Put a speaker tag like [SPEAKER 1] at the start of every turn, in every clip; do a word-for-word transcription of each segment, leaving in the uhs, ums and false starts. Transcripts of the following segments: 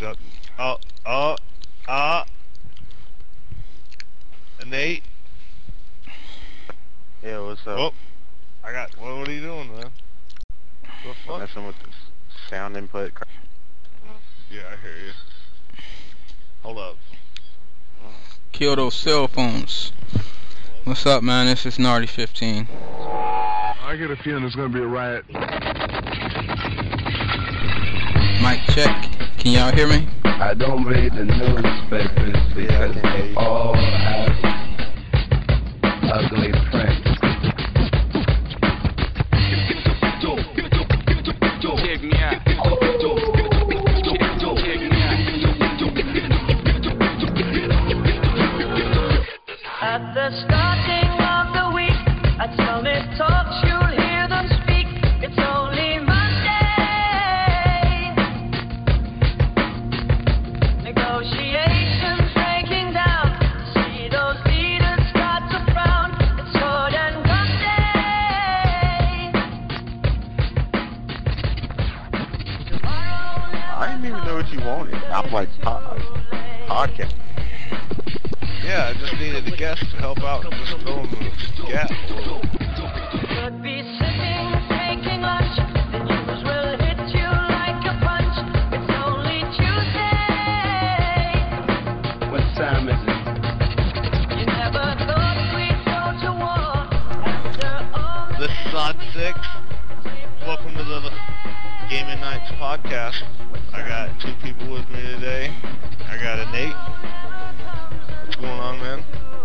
[SPEAKER 1] Heads up. Oh, oh, ah. Nate.
[SPEAKER 2] Yeah, what's up?
[SPEAKER 1] Oh, I got. What, what are you doing, man? What the fuck?
[SPEAKER 2] Messing with the sound input.
[SPEAKER 1] Yeah, I hear you. Hold up.
[SPEAKER 3] Kill those cell phones. What's up, man? This is Nardi fifteen.
[SPEAKER 4] I get a feeling it's gonna be a riot.
[SPEAKER 3] Mic check. Can y'all hear me?
[SPEAKER 5] I don't read the newspapers because they all have ugly print.
[SPEAKER 6] Check me out.
[SPEAKER 7] At the starting of the week, at Summit Talks, you'll hear them speak. It's only Monday. Negotiations breaking down. See those leaders start to frown. It's more than one day.
[SPEAKER 2] I didn't even know what you wanted. I'm like, pod, podcast.
[SPEAKER 1] Yeah, I just needed a guest to help out and just fill in the gap a little.
[SPEAKER 7] Could be sitting, taking lunch. The news will hit you like a punch. It's only Tuesday.
[SPEAKER 5] What time is it?
[SPEAKER 7] You never thought we'd go to war after all.
[SPEAKER 1] This is Odd Six. Welcome to the Gaming Nights podcast. I got two people with me today. I got a Nate. What's going on, man?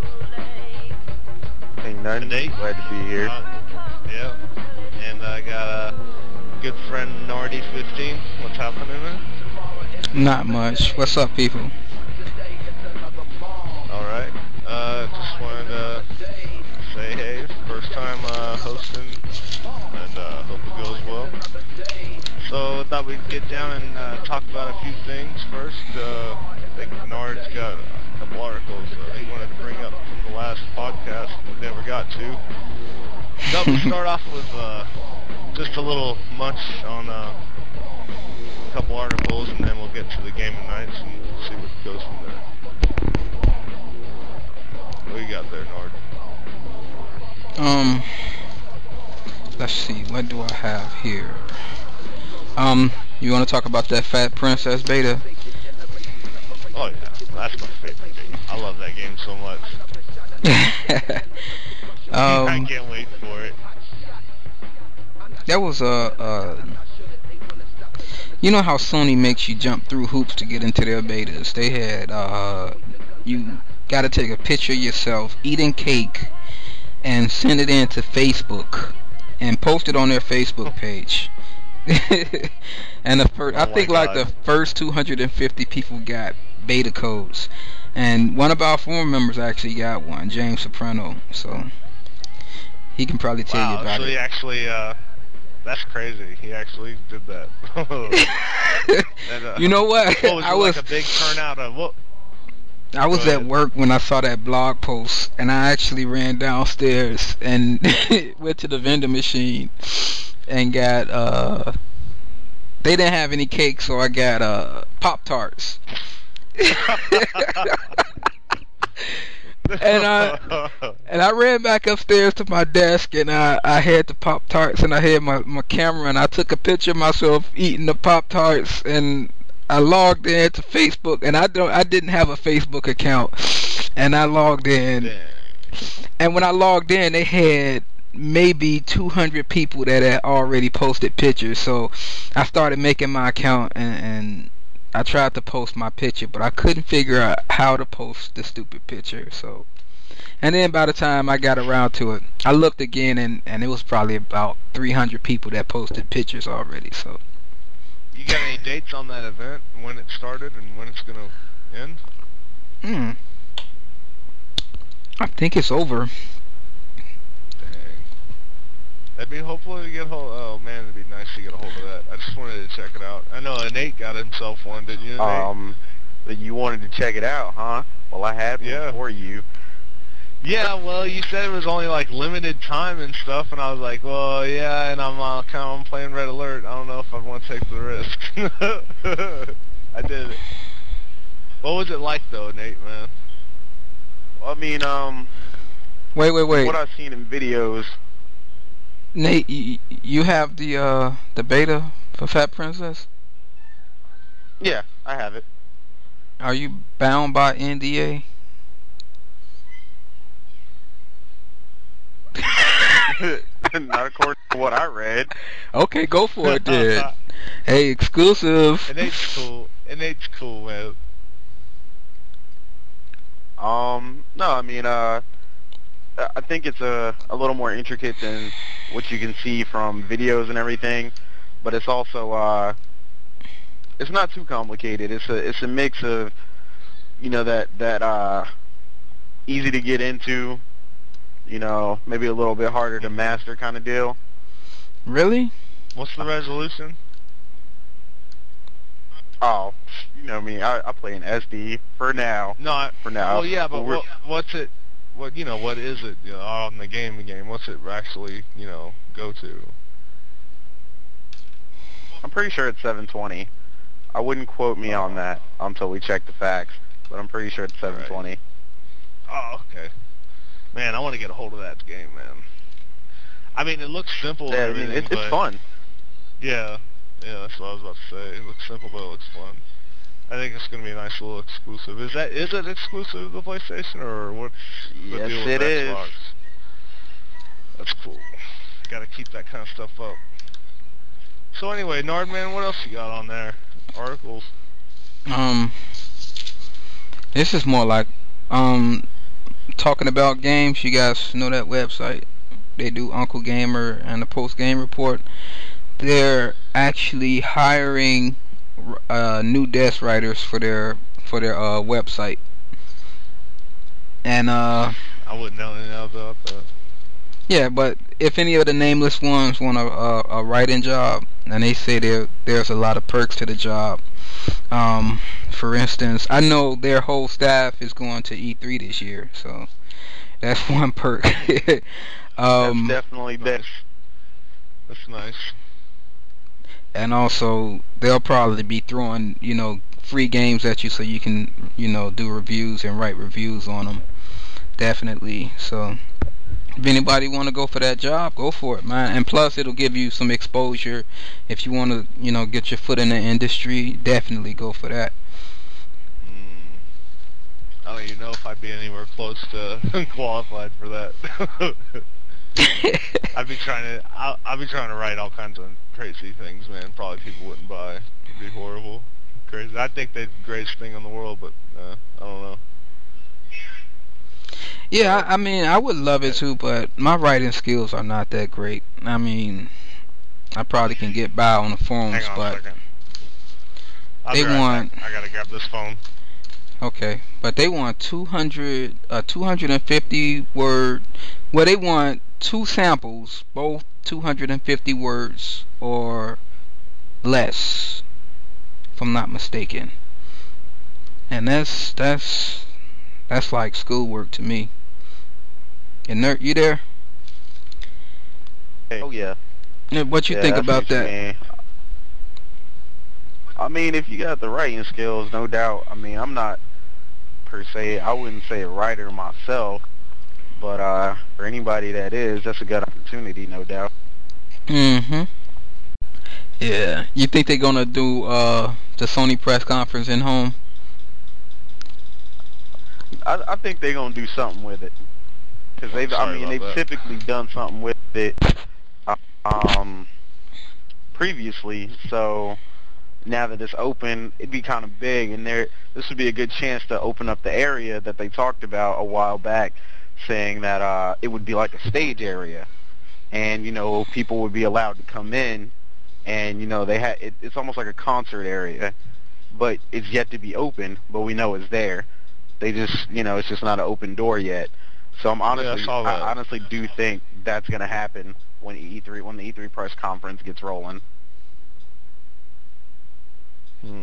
[SPEAKER 2] Ain't nothing.
[SPEAKER 1] Nate?
[SPEAKER 2] Glad to be here.
[SPEAKER 1] Uh, yeah. And I got a good friend, Nardi fifteen. What's happening, man?
[SPEAKER 3] Not much. What's up, people?
[SPEAKER 1] Alright. Uh, just wanted to say hey. First time uh, hosting, and uh, hope it goes well. So I thought we'd get down and uh, talk about a few things first. Uh, I think Nard's got a couple articles uh, he wanted to bring up from the last podcast we never got to. Thought we'd start off with uh, just a little munch on uh, a couple articles, and then we'll get to the Gaming Nights and see what goes from there. What you got there, Nard?
[SPEAKER 3] Um, let's see. What do I have here? Um, you want to talk about that Fat Princess beta?
[SPEAKER 1] Oh yeah, that's my favorite game. I love that game so much.
[SPEAKER 3] um,
[SPEAKER 1] I can't wait for it.
[SPEAKER 3] That was a, uh, you know how Sony makes you jump through hoops to get into their betas? They had, uh, you gotta take a picture of yourself eating cake and send it in to Facebook and post it on their Facebook page. And the first,
[SPEAKER 1] oh
[SPEAKER 3] I think like the first two hundred fifty people got beta codes, and one of our forum members actually got one, James Soprano, so he can probably tell
[SPEAKER 1] wow,
[SPEAKER 3] you about
[SPEAKER 1] so
[SPEAKER 3] it.
[SPEAKER 1] he actually, uh, that's crazy. He actually did that. and, uh,
[SPEAKER 3] you know what?
[SPEAKER 1] what was
[SPEAKER 3] I
[SPEAKER 1] it,
[SPEAKER 3] was
[SPEAKER 1] like a big turnout of what?
[SPEAKER 3] I was at work when I saw that blog post, and I actually ran downstairs and went to the vending machine and got uh they didn't have any cake, so I got uh Pop-Tarts. and I and I ran back upstairs to my desk, and I, I had the Pop-Tarts, and I had my, my camera, and I took a picture of myself eating the Pop-Tarts, and I logged in to Facebook, and I don't I didn't have a Facebook account, and I logged in.
[SPEAKER 1] Damn.
[SPEAKER 3] And when I logged in, they had maybe two hundred people that had already posted pictures. So I started making my account, and, and I tried to post my picture, but I couldn't figure out how to post the stupid picture. So, and then by the time I got around to it, I looked again, and, and it was probably about three hundred people that posted pictures already. So,
[SPEAKER 1] you got any dates on that event, when it started and when it's gonna end?
[SPEAKER 3] hmm, I think it's over.
[SPEAKER 1] That'd be hopefully to get hold. Oh man, it'd be nice to get a hold of that. I just wanted to check it out. I know Nate got himself one, didn't you, Nate?
[SPEAKER 2] Um, but you wanted to check it out, huh? Well, I had one
[SPEAKER 1] Yeah.
[SPEAKER 2] for you.
[SPEAKER 1] Yeah, well, you said it was only like limited time and stuff, and I was like, well, yeah, and I'm uh, kind of I'm playing Red Alert. I don't know if I want to take the risk. I did it. What was it like though, Nate, man?
[SPEAKER 2] I mean, um,
[SPEAKER 3] Wait, wait, wait.
[SPEAKER 2] what I've seen in videos.
[SPEAKER 3] Nate, you, you have the uh the beta for Fat Princess?
[SPEAKER 2] Yeah, I have it.
[SPEAKER 3] Are you bound by N D A?
[SPEAKER 2] Not according to what I read.
[SPEAKER 3] Okay, go for it, then. Hey, exclusive.
[SPEAKER 1] It ain't cool. It ain't cool, man.
[SPEAKER 2] Um, no, I mean, uh, I think it's a a little more intricate than what you can see from videos and everything, but it's also uh, it's not too complicated. It's a it's a mix of, you know, that that uh, easy to get into, you know, maybe a little bit harder to master kind of deal.
[SPEAKER 3] Really?
[SPEAKER 1] What's the resolution?
[SPEAKER 2] Oh, you know me, I, I play in S D for now.
[SPEAKER 1] No, I,
[SPEAKER 2] For now.
[SPEAKER 1] Well, yeah, but
[SPEAKER 2] we're-
[SPEAKER 1] what, what's it? What you know? What is it? You know, on the game, the game. What's it actually? You know, go to?
[SPEAKER 2] I'm pretty sure it's seven twenty. I wouldn't quote me on that until we check the facts, but I'm pretty sure it's seven twenty.
[SPEAKER 1] Oh, okay. Man, I want to get a hold of that game, man. I mean, it looks simple.
[SPEAKER 2] Yeah, I
[SPEAKER 1] and
[SPEAKER 2] mean,
[SPEAKER 1] everything,
[SPEAKER 2] it's, it's
[SPEAKER 1] but
[SPEAKER 2] fun.
[SPEAKER 1] Yeah, yeah, that's what I was about to say. It looks simple, but it looks fun. I think it's gonna be a nice little exclusive. Is that is it exclusive to the PlayStation or what's the
[SPEAKER 2] Yes,
[SPEAKER 1] deal with
[SPEAKER 2] it is.
[SPEAKER 1] Xbox? That's cool. Gotta keep that kind of stuff up. So anyway, Nardman, what else you got on there? Articles.
[SPEAKER 3] Um, this is more like um talking about games. You guys know that website? They do Uncle Gamer and the Post Game Report. They're actually hiring uh, new desk writers for their for their uh, website, and uh,
[SPEAKER 1] I wouldn't know anything about that.
[SPEAKER 3] yeah. But if any of the nameless ones want a, a, a writing job, and they say there there's a lot of perks to the job. Um, for instance, I know their whole staff is going to E three this year, so that's one perk. um,
[SPEAKER 2] That's definitely best.
[SPEAKER 1] That's nice.
[SPEAKER 3] And also, they'll probably be throwing, you know, free games at you so you can, you know, do reviews and write reviews on them. Definitely. So, if anybody want to go for that job, go for it, man. And plus, it'll give you some exposure. If you want to, you know, get your foot in the industry, definitely go for that.
[SPEAKER 1] Mm. I don't even know if I'd be anywhere close to qualified for that. I'd be trying to, I'll, I'll be trying to write all kinds of crazy things, man. Probably people wouldn't buy. It'd be horrible, crazy. I think they're the greatest thing in the world, but uh, I don't know.
[SPEAKER 3] Yeah, I, I mean, I would love it too, but my writing skills are not that great. I mean, I probably can get by on the forums,
[SPEAKER 1] Hang on
[SPEAKER 3] but
[SPEAKER 1] a second. I'll
[SPEAKER 3] they
[SPEAKER 1] be right
[SPEAKER 3] want.
[SPEAKER 1] back. I gotta grab this phone.
[SPEAKER 3] Okay, but they want two hundred, uh, two hundred fifty word. Well, they want two samples, both two hundred fifty words or less, if I'm not mistaken. And that's that's that's like schoolwork to me. And Nerd, you there?
[SPEAKER 2] Oh yeah.
[SPEAKER 3] Yeah, what you
[SPEAKER 2] Yeah,
[SPEAKER 3] think
[SPEAKER 2] that's
[SPEAKER 3] about
[SPEAKER 2] what you
[SPEAKER 3] that?
[SPEAKER 2] mean. I mean, if you got the writing skills, no doubt. I mean, I'm not per se, I wouldn't say a writer myself, but uh, for anybody that is, that's a good opportunity, no doubt.
[SPEAKER 3] Mm-hmm. Yeah. You think they're gonna do uh the Sony press conference in home?
[SPEAKER 2] I, I think they're gonna do something with it, because they've, I
[SPEAKER 1] Sorry
[SPEAKER 2] mean,
[SPEAKER 1] about
[SPEAKER 2] they've
[SPEAKER 1] that.
[SPEAKER 2] typically done something with it, uh, um, previously. So now that it's open, it'd be kind of big, and there, this would be a good chance to open up the area that they talked about a while back, saying that uh, it would be like a stage area, and you know, people would be allowed to come in, and you know, they had it, it's almost like a concert area, but it's yet to be open, but we know it's there. They just, you know, it's just not an open door yet. So I'm honestly,
[SPEAKER 1] saw that.
[SPEAKER 2] I honestly do think that's gonna happen when E three, when the E three press conference gets rolling.
[SPEAKER 1] Hmm.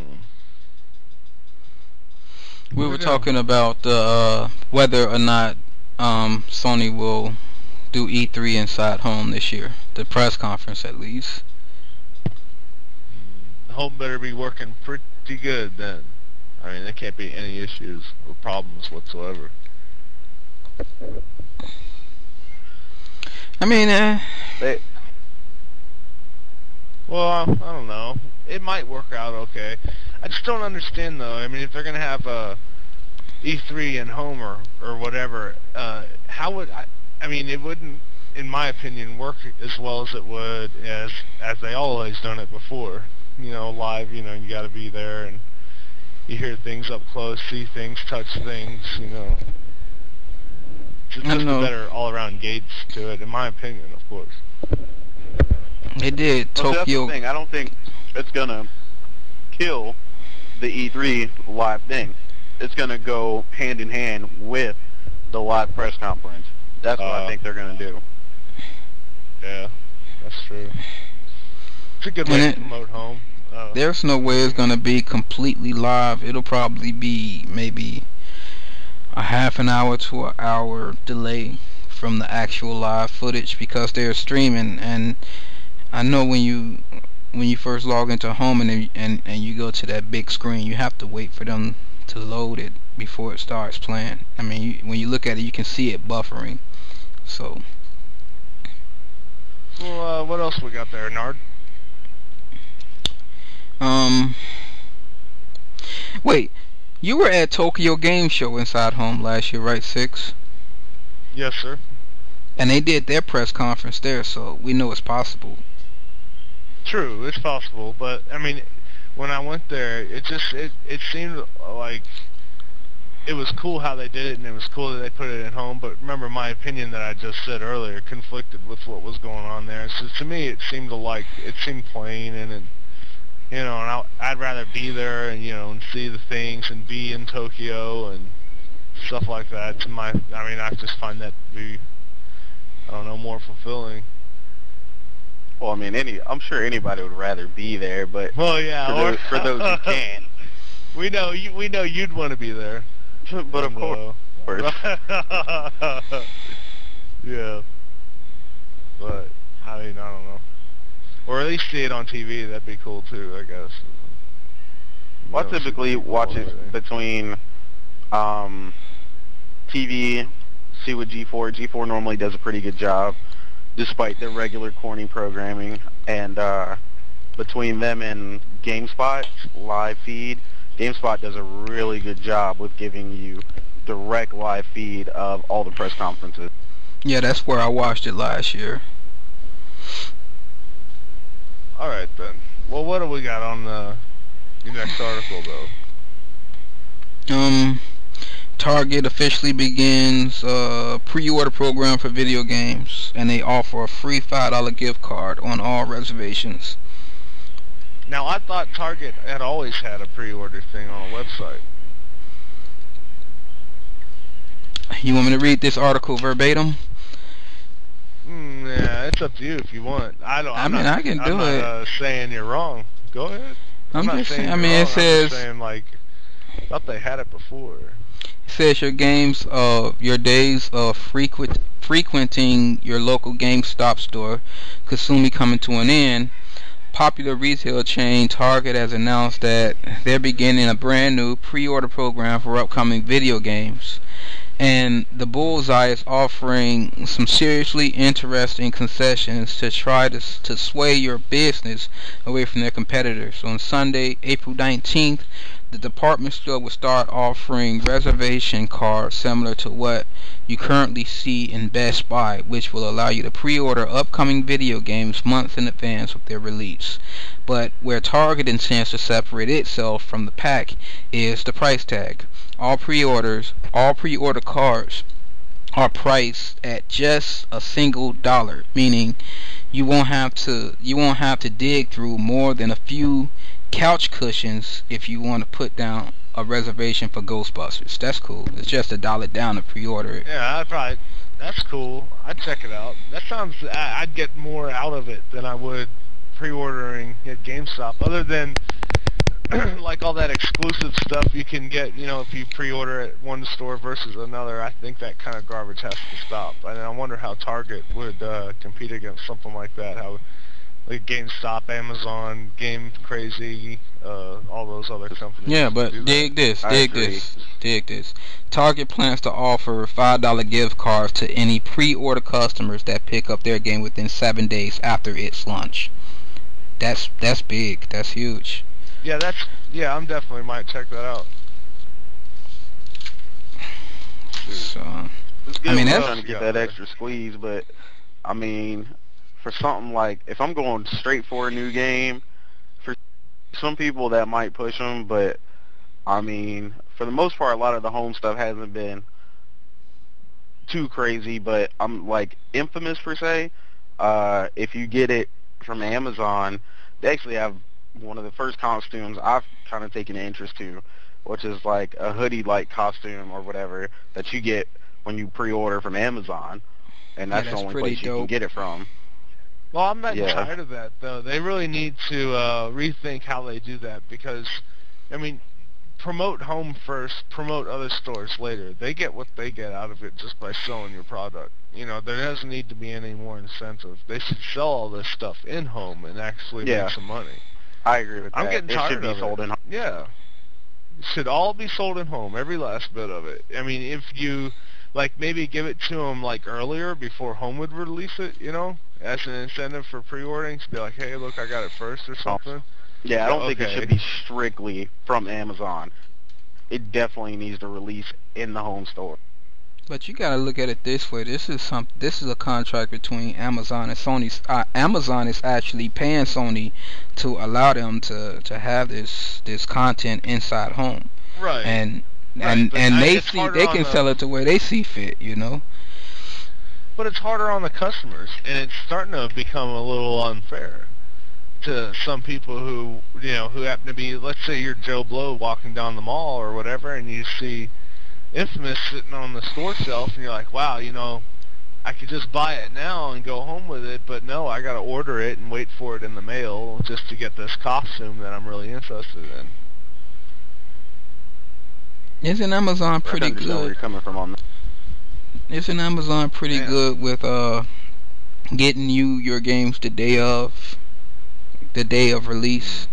[SPEAKER 3] We
[SPEAKER 1] Where
[SPEAKER 3] were
[SPEAKER 1] we go?
[SPEAKER 3] talking about uh, whether or not um, Sony will do E three inside home this year, the press conference at least.
[SPEAKER 1] Home better be working pretty pretty good then. I mean, there can't be any issues or problems whatsoever.
[SPEAKER 3] I mean, uh,
[SPEAKER 2] They,
[SPEAKER 1] Well, I don't know. It might work out okay. I just don't understand though. I mean, if they're gonna have uh, E three and home or or whatever, uh, how would I? I mean, it wouldn't, in my opinion, work as well as it would as as they always done it before. You know, live. You know, you got to be there and you hear things up close, see things, touch things. You know, it's
[SPEAKER 3] I
[SPEAKER 1] just a
[SPEAKER 3] know.
[SPEAKER 1] better all-around gauge to it, in my opinion, of course.
[SPEAKER 3] they did
[SPEAKER 2] well, see, that's
[SPEAKER 3] Tokyo.
[SPEAKER 2] the thing. I don't think it's gonna kill the E three live thing. It's gonna go hand in hand with the live press conference. That's what I
[SPEAKER 1] Uh,
[SPEAKER 2] think they're gonna do.
[SPEAKER 1] Yeah, that's true. It's a good way
[SPEAKER 3] And
[SPEAKER 1] to
[SPEAKER 3] it-
[SPEAKER 1] promote home. Uh,
[SPEAKER 3] There's no way it's gonna be completely live. It'll probably be maybe a half an hour to an hour delay from the actual live footage because they're streaming. And I know when you when you first log into home and then- and and you go to that big screen, you have to wait for them to load it before it starts playing. I mean, you, when you look at it, you can see it buffering. So
[SPEAKER 1] well, uh, what else we got there, Nard?
[SPEAKER 3] um, wait, you were at Tokyo Game Show inside home last year, right? Six.
[SPEAKER 1] Yes, sir.
[SPEAKER 3] And they did their press conference there, so we know it's possible.
[SPEAKER 1] True, it's possible, but I mean, when I went there, it just it it seemed like it was cool how they did it, and it was cool that they put it at home. But remember, my opinion that I just said earlier conflicted with what was going on there. So to me, it seemed to like it seemed plain, and it, you know, and I, I'd rather be there and you know and see the things and be in Tokyo and stuff like that. To my, I mean, I just find that to be, I don't know, more fulfilling.
[SPEAKER 2] Well, I mean, any I'm sure anybody would rather be there, but
[SPEAKER 1] Well, yeah,
[SPEAKER 2] for
[SPEAKER 1] or
[SPEAKER 2] those, for those who can't,
[SPEAKER 1] we know you. We know you'd want to be there.
[SPEAKER 2] but of
[SPEAKER 1] And,
[SPEAKER 2] course,
[SPEAKER 1] uh, yeah. But I mean, I don't know. Or at least see it on T V. That'd be cool too, I guess. You
[SPEAKER 2] well, I
[SPEAKER 1] know, see
[SPEAKER 2] typically
[SPEAKER 1] people
[SPEAKER 2] watch
[SPEAKER 1] and
[SPEAKER 2] it
[SPEAKER 1] everything.
[SPEAKER 2] between um, T V, see what G four. G four normally does a pretty good job, despite their regular corny programming. And uh, between them and GameSpot live feed, GameSpot does a really good job with giving you direct live feed of all the press conferences.
[SPEAKER 3] Yeah, that's where I watched it last year.
[SPEAKER 1] All right then. Well, what do we got on the your next article though?
[SPEAKER 3] Um, Target officially begins a pre-order program for video games, and they offer a free five dollar gift card on all reservations.
[SPEAKER 1] Now, I thought Target had always had a pre-order thing on a website.
[SPEAKER 3] You want me to read this article verbatim?
[SPEAKER 1] Mm, yeah, it's up to you if you want. I don't.
[SPEAKER 3] I
[SPEAKER 1] I'm
[SPEAKER 3] mean,
[SPEAKER 1] not,
[SPEAKER 3] I can
[SPEAKER 1] I'm
[SPEAKER 3] do
[SPEAKER 1] not,
[SPEAKER 3] it.
[SPEAKER 1] Uh, saying you're wrong. Go ahead.
[SPEAKER 3] I'm
[SPEAKER 1] not
[SPEAKER 3] just
[SPEAKER 1] saying
[SPEAKER 3] saying. I
[SPEAKER 1] you're
[SPEAKER 3] mean,
[SPEAKER 1] wrong.
[SPEAKER 3] it
[SPEAKER 1] I'm
[SPEAKER 3] says
[SPEAKER 1] just saying like, I thought they had it before.
[SPEAKER 3] it says your games of your days of frequent frequenting your local GameStop store could soon be coming to an end. Popular retail chain Target has announced that they're beginning a brand new pre-order program for upcoming video games. And the Bullseye is offering some seriously interesting concessions to try to, to sway your business away from their competitors. On Sunday, April nineteenth, the department store will start offering reservation cards similar to what you currently see in Best Buy, which will allow you to pre-order upcoming video games months in advance of their release. But where Target intends to separate itself from the pack is the price tag. All pre-orders, all pre-order cards are priced at just a single dollar, meaning you won't have to you won't have to dig through more than a few couch cushions if you want to put down a reservation for Ghostbusters. That's cool. It's just a dollar down to pre-order it.
[SPEAKER 1] Yeah, I'd probably. That's cool. I'd check it out. That sounds. I- I'd get more out of it than I would pre-ordering at GameStop. Other than like all that exclusive stuff you can get, you know, if you pre-order at one store versus another. I think that kind of garbage has to stop. And I wonder how Target would uh, compete against something like that. How like GameStop, Amazon, Game Crazy, uh, all those other companies.
[SPEAKER 3] Yeah, but
[SPEAKER 1] do that.
[SPEAKER 3] dig this,
[SPEAKER 2] I
[SPEAKER 3] dig
[SPEAKER 2] agree.
[SPEAKER 3] this, dig this. Target plans to offer five dollar gift cards to any pre-order customers that pick up their game within seven days after its launch. That's that's big. That's huge.
[SPEAKER 1] Yeah, that's yeah. I'm definitely might check that out.
[SPEAKER 3] So
[SPEAKER 2] It's good
[SPEAKER 3] I mean,
[SPEAKER 2] we're
[SPEAKER 3] that's-
[SPEAKER 2] trying to get that extra squeeze, but I mean, for something like if I'm going straight for a new game, for some people that might push them, but I mean, for the most part, a lot of the home stuff hasn't been too crazy. But I'm like Infamous per se. Uh, if you get it from Amazon, they actually have one of the first costumes I've kind of taken an interest to, which is like a hoodie-like costume or whatever that you get when you pre-order from Amazon, and
[SPEAKER 3] Yeah,
[SPEAKER 2] that's,
[SPEAKER 3] that's
[SPEAKER 2] the only
[SPEAKER 3] pretty
[SPEAKER 2] place you
[SPEAKER 3] dope.
[SPEAKER 2] can get it from.
[SPEAKER 1] Well, I'm not
[SPEAKER 2] Yeah.
[SPEAKER 1] tired of that though. They really need to uh, rethink how they do that because, I mean, promote home first, promote other stores later. They get what they get out of it just by selling your product. You know, there doesn't need to be any more incentive. They should sell all this stuff in home and actually
[SPEAKER 2] Yeah.
[SPEAKER 1] make some money.
[SPEAKER 2] I agree with that.
[SPEAKER 1] I'm getting
[SPEAKER 2] it
[SPEAKER 1] tired
[SPEAKER 2] should be
[SPEAKER 1] of
[SPEAKER 2] sold
[SPEAKER 1] it.
[SPEAKER 2] in.
[SPEAKER 1] Yeah. It should all be sold in home, every last bit of it. I mean, if you, like, maybe give it to them, like, earlier before home would release it, you know, as an incentive for pre-ordering, to be like, hey, look, I got it first or something.
[SPEAKER 2] Yeah, I don't think it
[SPEAKER 1] Okay.
[SPEAKER 2] should be strictly from Amazon. It definitely needs to release in the home store.
[SPEAKER 3] But you gotta look at it this way. This is some. This is a contract between Amazon and Sony. Uh, Amazon is actually paying Sony to allow them to, to have this this content inside home,
[SPEAKER 1] Right.
[SPEAKER 3] and
[SPEAKER 1] Right,
[SPEAKER 3] and
[SPEAKER 1] but
[SPEAKER 3] and
[SPEAKER 1] I-
[SPEAKER 3] they
[SPEAKER 1] it's
[SPEAKER 3] see
[SPEAKER 1] harder
[SPEAKER 3] they
[SPEAKER 1] on
[SPEAKER 3] can
[SPEAKER 1] the-
[SPEAKER 3] sell it the way they see fit. You know.
[SPEAKER 1] But it's harder on the customers, and it's starting to become a little unfair to some people who, you know, who happen to be, let's say you're Joe Blow walking down the mall or whatever, and you see Infamous sitting on the store shelf, and you're like, wow, you know, I could just buy it now and go home with it, but no, I gotta order it and wait for it in the mail just to get this costume that I'm really interested in.
[SPEAKER 3] Isn't Amazon
[SPEAKER 2] I
[SPEAKER 3] pretty
[SPEAKER 2] understand where you're
[SPEAKER 3] good?
[SPEAKER 2] coming from on that.
[SPEAKER 3] Isn't Amazon pretty
[SPEAKER 1] Yeah.
[SPEAKER 3] good with uh getting you your games the day of the day of release?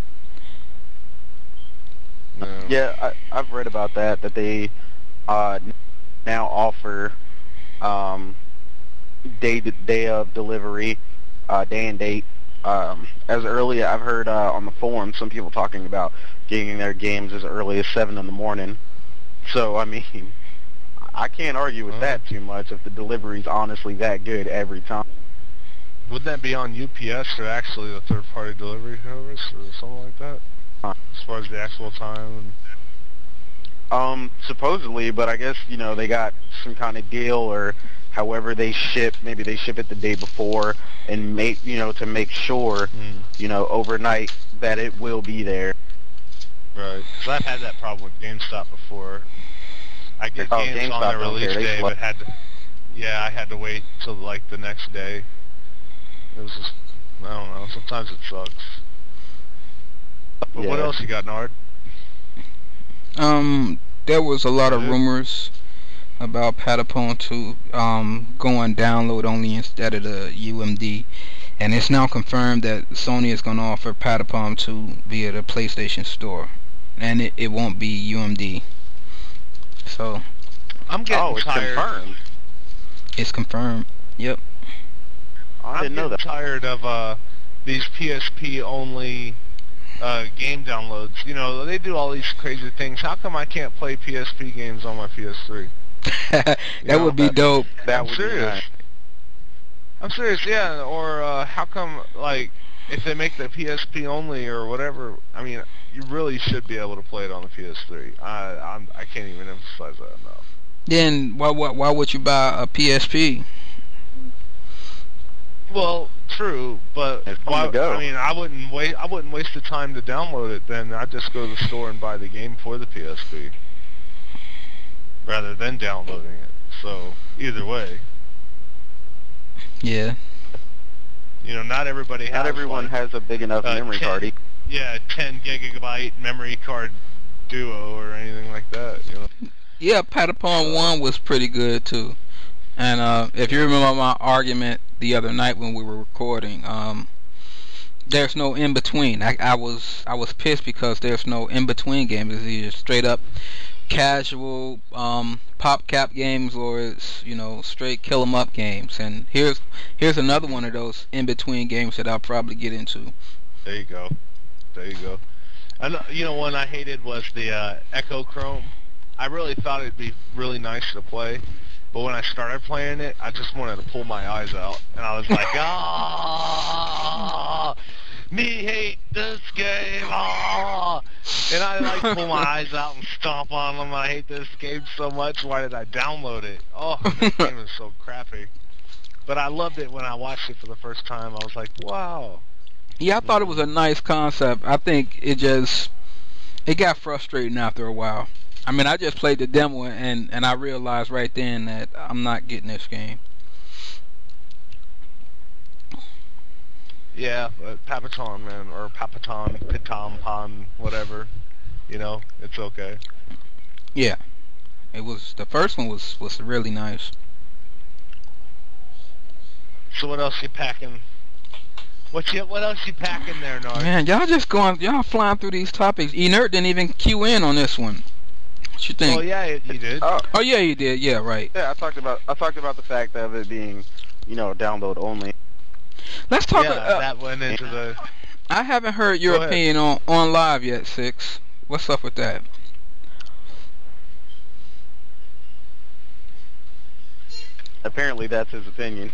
[SPEAKER 1] You know?
[SPEAKER 2] Yeah, I, I've read about that, that they uh, n- now offer um, day day of delivery, uh, day and date. Um, as early, I've heard uh, on the forum some people talking about getting their games as early as seven in the morning. So, I mean, I can't argue with
[SPEAKER 1] Oh.
[SPEAKER 2] that too much if the delivery's honestly that good every time.
[SPEAKER 1] Wouldn't that be on U P S or actually a third-party delivery service or something like that?
[SPEAKER 2] Huh.
[SPEAKER 1] As far as the actual time and...
[SPEAKER 2] Um, supposedly, but I guess, you know, they got some kind of deal or however they ship, maybe they ship it the day before and make, you know, to make sure,
[SPEAKER 1] Hmm.
[SPEAKER 2] you know, overnight that it will be there.
[SPEAKER 1] Right, because I've had that problem with GameStop before. I get
[SPEAKER 2] Oh,
[SPEAKER 1] games
[SPEAKER 2] GameStop
[SPEAKER 1] on their
[SPEAKER 2] don't
[SPEAKER 1] release
[SPEAKER 2] care, they
[SPEAKER 1] day,
[SPEAKER 2] flood.
[SPEAKER 1] but had to, yeah, I had to wait till like the next day. It was just, I don't know, sometimes it sucks. But what
[SPEAKER 2] Yeah.
[SPEAKER 1] else you got, Nard?
[SPEAKER 3] Um, there was a lot of
[SPEAKER 1] Yeah.
[SPEAKER 3] rumors about Patapon two um going download only instead of the U M D, and it's now confirmed that Sony is going to offer Patapon two via the PlayStation Store, and it, it won't be U M D. So
[SPEAKER 1] I'm getting
[SPEAKER 2] Oh, it's
[SPEAKER 1] tired.
[SPEAKER 2] confirmed.
[SPEAKER 3] it's confirmed. Yep.
[SPEAKER 2] I
[SPEAKER 1] I'm
[SPEAKER 2] didn't know
[SPEAKER 1] getting
[SPEAKER 2] that.
[SPEAKER 1] tired of uh, these P S P only uh, game downloads. You know, they do all these crazy things. How come I can't play P S P games on my P S three?
[SPEAKER 3] that
[SPEAKER 1] know,
[SPEAKER 3] would be
[SPEAKER 2] that-
[SPEAKER 3] dope.
[SPEAKER 2] That
[SPEAKER 1] I'm
[SPEAKER 2] would be
[SPEAKER 1] serious.
[SPEAKER 2] nice.
[SPEAKER 1] I'm serious, yeah. Or uh, how come, like, if they make the P S P only or whatever, I mean, you really should be able to play it on the P S three. I I'm, I can't even emphasize that enough.
[SPEAKER 3] Then why why why would you buy a P S P?
[SPEAKER 1] Well, true, but
[SPEAKER 2] It's fun
[SPEAKER 1] why,
[SPEAKER 2] to go.
[SPEAKER 1] I mean, I wouldn't wait. I wouldn't waste the time to download it. Then I'd just go to the store and buy the game for the P S P rather than downloading it. So either way,
[SPEAKER 3] Yeah.
[SPEAKER 1] you know, not everybody has.
[SPEAKER 2] Not everyone
[SPEAKER 1] like,
[SPEAKER 2] has a big enough
[SPEAKER 1] uh,
[SPEAKER 2] memory
[SPEAKER 1] ten
[SPEAKER 2] card.
[SPEAKER 1] Yeah, ten gigabyte memory card duo or anything like that. You know.
[SPEAKER 3] Yeah, Patapon one was pretty good too. And uh, if you remember my argument the other night when we were recording, um, There's no in between. I, I was I was pissed because there's no in between games. It's either straight up casual um, pop cap games, or it's, you know, straight kill 'em up games. And here's here's another one of those in between games that I'll probably get into.
[SPEAKER 1] There you go. There you go. And you know, one I hated was the uh, Echo Chrome. I really thought it'd be really nice to play, but when I started playing it, I just wanted to pull my eyes out, and I was like, ah, me hate this game, ah, and I like pull my eyes out and stomp on them. I hate this game so much. Why did I download it? Oh, this game is so crappy. But I loved it when I watched it for the first time. I was like, wow.
[SPEAKER 3] Yeah, I thought it was a nice concept. I think it just it got frustrating after a while. I mean, I just played the demo and and I realized right then that I'm not getting this game.
[SPEAKER 1] Yeah, but Papaton, man, or Papaton, Pitom, Pon, whatever. You know, it's okay.
[SPEAKER 3] Yeah, it was the first one was was really nice.
[SPEAKER 1] So what else you packing? What you what else you packing there, Nard?
[SPEAKER 3] Man, y'all just going y'all flying through these topics. Enert didn't even cue in on this one. What you think?
[SPEAKER 1] Oh yeah, you did.
[SPEAKER 2] Oh,
[SPEAKER 3] Oh yeah, you did. Yeah, right.
[SPEAKER 2] yeah, I talked about I talked about the fact of it being, you know, download only.
[SPEAKER 3] Let's talk.
[SPEAKER 1] Yeah,
[SPEAKER 3] uh,
[SPEAKER 1] that went into the.
[SPEAKER 3] I haven't heard your
[SPEAKER 1] Go ahead.
[SPEAKER 3] opinion on on live yet, Six. What's up with that?
[SPEAKER 2] Apparently, that's his opinion.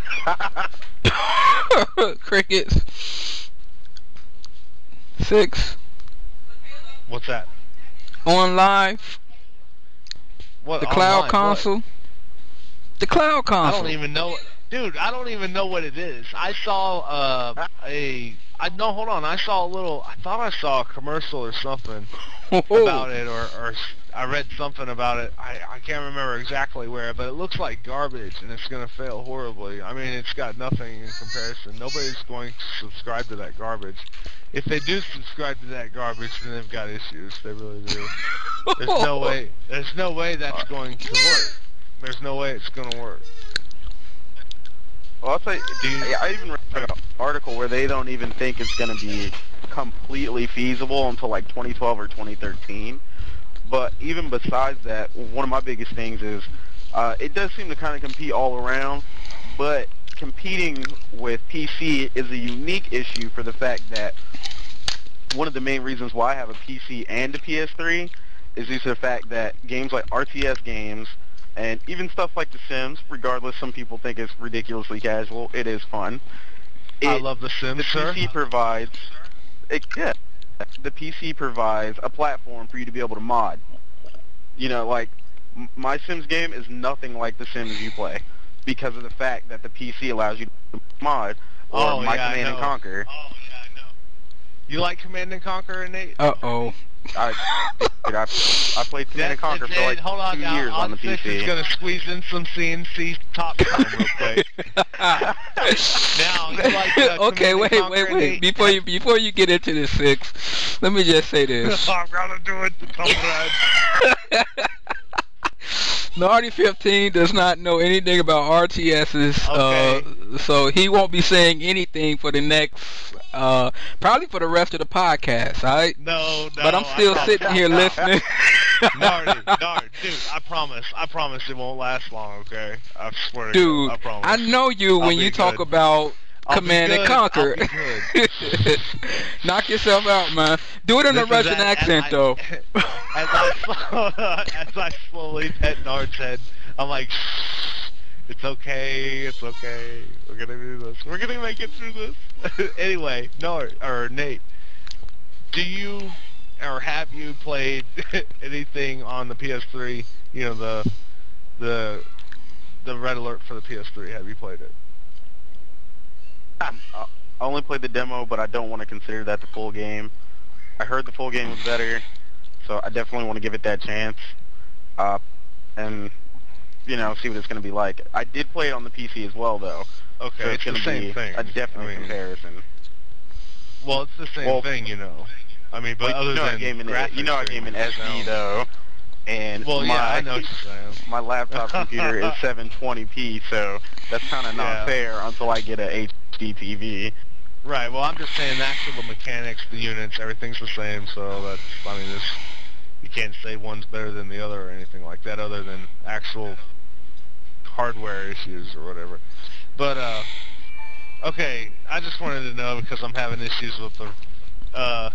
[SPEAKER 3] Crickets. Six
[SPEAKER 1] What's that?
[SPEAKER 3] on live.
[SPEAKER 1] What
[SPEAKER 3] The cloud
[SPEAKER 1] online,
[SPEAKER 3] console.
[SPEAKER 1] what?
[SPEAKER 3] The cloud
[SPEAKER 1] I
[SPEAKER 3] console.
[SPEAKER 1] don't even know, dude. I don't even know what it is. I saw uh, a. I no, hold on. I saw a little. I thought I saw a commercial or something about it, or or I read something about it. I I can't remember exactly where, but it looks like garbage, and it's gonna fail horribly. I mean, it's got nothing in comparison. Nobody's going to subscribe to that garbage. If they do subscribe to that garbage, then they've got issues. They really do. There's no way. There's no way that's going to work. There's no way it's gonna work.
[SPEAKER 2] Well, I'll tell you,
[SPEAKER 1] Dude.
[SPEAKER 2] I even read an article where they don't even think it's going to be completely feasible until like twenty twelve or twenty thirteen. But even besides that, one of my biggest things is uh, it does seem to kind of compete all around, but competing with P C is a unique issue for the fact that one of the main reasons why I have a P C and a P S three is due to the fact that games like R T S games and even stuff like The Sims, regardless, some people think it's ridiculously casual, it is fun.
[SPEAKER 1] I
[SPEAKER 2] It-
[SPEAKER 1] love The Sims,
[SPEAKER 2] the
[SPEAKER 1] sir.
[SPEAKER 2] P C provides, it, yeah, the P C provides a platform for you to be able to mod. You know, like, m- my Sims game is nothing like the Sims you play because of the fact that the P C allows you to mod, or
[SPEAKER 1] Oh,
[SPEAKER 2] my
[SPEAKER 1] yeah, I
[SPEAKER 2] Command and
[SPEAKER 1] know.
[SPEAKER 2] Conquer.
[SPEAKER 1] Oh yeah, I know. You like Command and Conquer, Nate?
[SPEAKER 3] Uh oh.
[SPEAKER 2] I, dude, I, I played Command and Conquer for
[SPEAKER 1] Ed,
[SPEAKER 2] like
[SPEAKER 1] hold on
[SPEAKER 2] two
[SPEAKER 1] now.
[SPEAKER 2] years on the P
[SPEAKER 1] Six
[SPEAKER 2] C.
[SPEAKER 1] is gonna squeeze in some C N C top time real quick. Now, you like, uh,
[SPEAKER 3] Okay,
[SPEAKER 1] Command
[SPEAKER 3] wait,
[SPEAKER 1] and Conquer,
[SPEAKER 3] wait, wait.
[SPEAKER 1] Nate?
[SPEAKER 3] Before you before you get into this, Six, let me just say this.
[SPEAKER 1] I'm gonna do it, comrade.
[SPEAKER 3] Naughty fifteen does not know anything about R T Ss,
[SPEAKER 1] Okay.
[SPEAKER 3] uh, so he won't be saying anything for the next, uh, probably for the rest of the podcast. All right,
[SPEAKER 1] No, no.
[SPEAKER 3] but I'm still
[SPEAKER 1] I
[SPEAKER 3] sitting here listening.
[SPEAKER 1] Nardy, Nard, dude, I promise, I promise it won't last long, okay? I swear to
[SPEAKER 3] Dude,
[SPEAKER 1] God, I promise.
[SPEAKER 3] I know you
[SPEAKER 1] I'll
[SPEAKER 3] when
[SPEAKER 1] be
[SPEAKER 3] you talk
[SPEAKER 1] good.
[SPEAKER 3] about
[SPEAKER 1] I'll be
[SPEAKER 3] Command and
[SPEAKER 1] good.
[SPEAKER 3] Conquer.
[SPEAKER 1] I'll be
[SPEAKER 3] Knock yourself out, man. Do it in a
[SPEAKER 1] This is
[SPEAKER 3] Russian
[SPEAKER 1] as-
[SPEAKER 3] accent,
[SPEAKER 1] as I-
[SPEAKER 3] though.
[SPEAKER 1] As I, slow, as I slowly pet Nard's head, I'm like, shh, it's okay, it's okay. We're gonna do this. We're gonna make it through this. Anyway, Nard, or Nate, do you, or have you played anything on the P S three? You know, the, the, the Red Alert for the P S three. Have you played it?
[SPEAKER 2] I only played the demo, but I don't want to consider that the full game. I heard the full game was better, so I definitely want to give it that chance. Uh, and, you know, see what it's going to be like. I did play it on the P C as well, though.
[SPEAKER 1] Okay,
[SPEAKER 2] So
[SPEAKER 1] it's
[SPEAKER 2] it's
[SPEAKER 1] the
[SPEAKER 2] going to
[SPEAKER 1] same
[SPEAKER 2] be
[SPEAKER 1] thing.
[SPEAKER 2] a definite
[SPEAKER 1] I mean,
[SPEAKER 2] comparison.
[SPEAKER 1] Well, it's the same
[SPEAKER 2] Well-
[SPEAKER 1] thing, you know. I mean, but
[SPEAKER 2] Well,
[SPEAKER 1] other
[SPEAKER 2] you know I
[SPEAKER 1] than
[SPEAKER 2] game in
[SPEAKER 1] graphics,
[SPEAKER 2] you know I game in
[SPEAKER 1] they
[SPEAKER 2] S D
[SPEAKER 1] sound-
[SPEAKER 2] though, and
[SPEAKER 1] Well,
[SPEAKER 2] my
[SPEAKER 1] yeah, I know what you're saying.
[SPEAKER 2] my laptop computer is seven twenty p, so that's kind of not
[SPEAKER 1] Yeah.
[SPEAKER 2] fair until I get a H D T V.
[SPEAKER 1] Right. Well, I'm just saying the actual mechanics, the units, everything's the same. So that's, I mean, this you can't say one's better than the other or anything like that, other than actual hardware issues or whatever. But uh, okay, I just wanted to know because I'm having issues with the uh,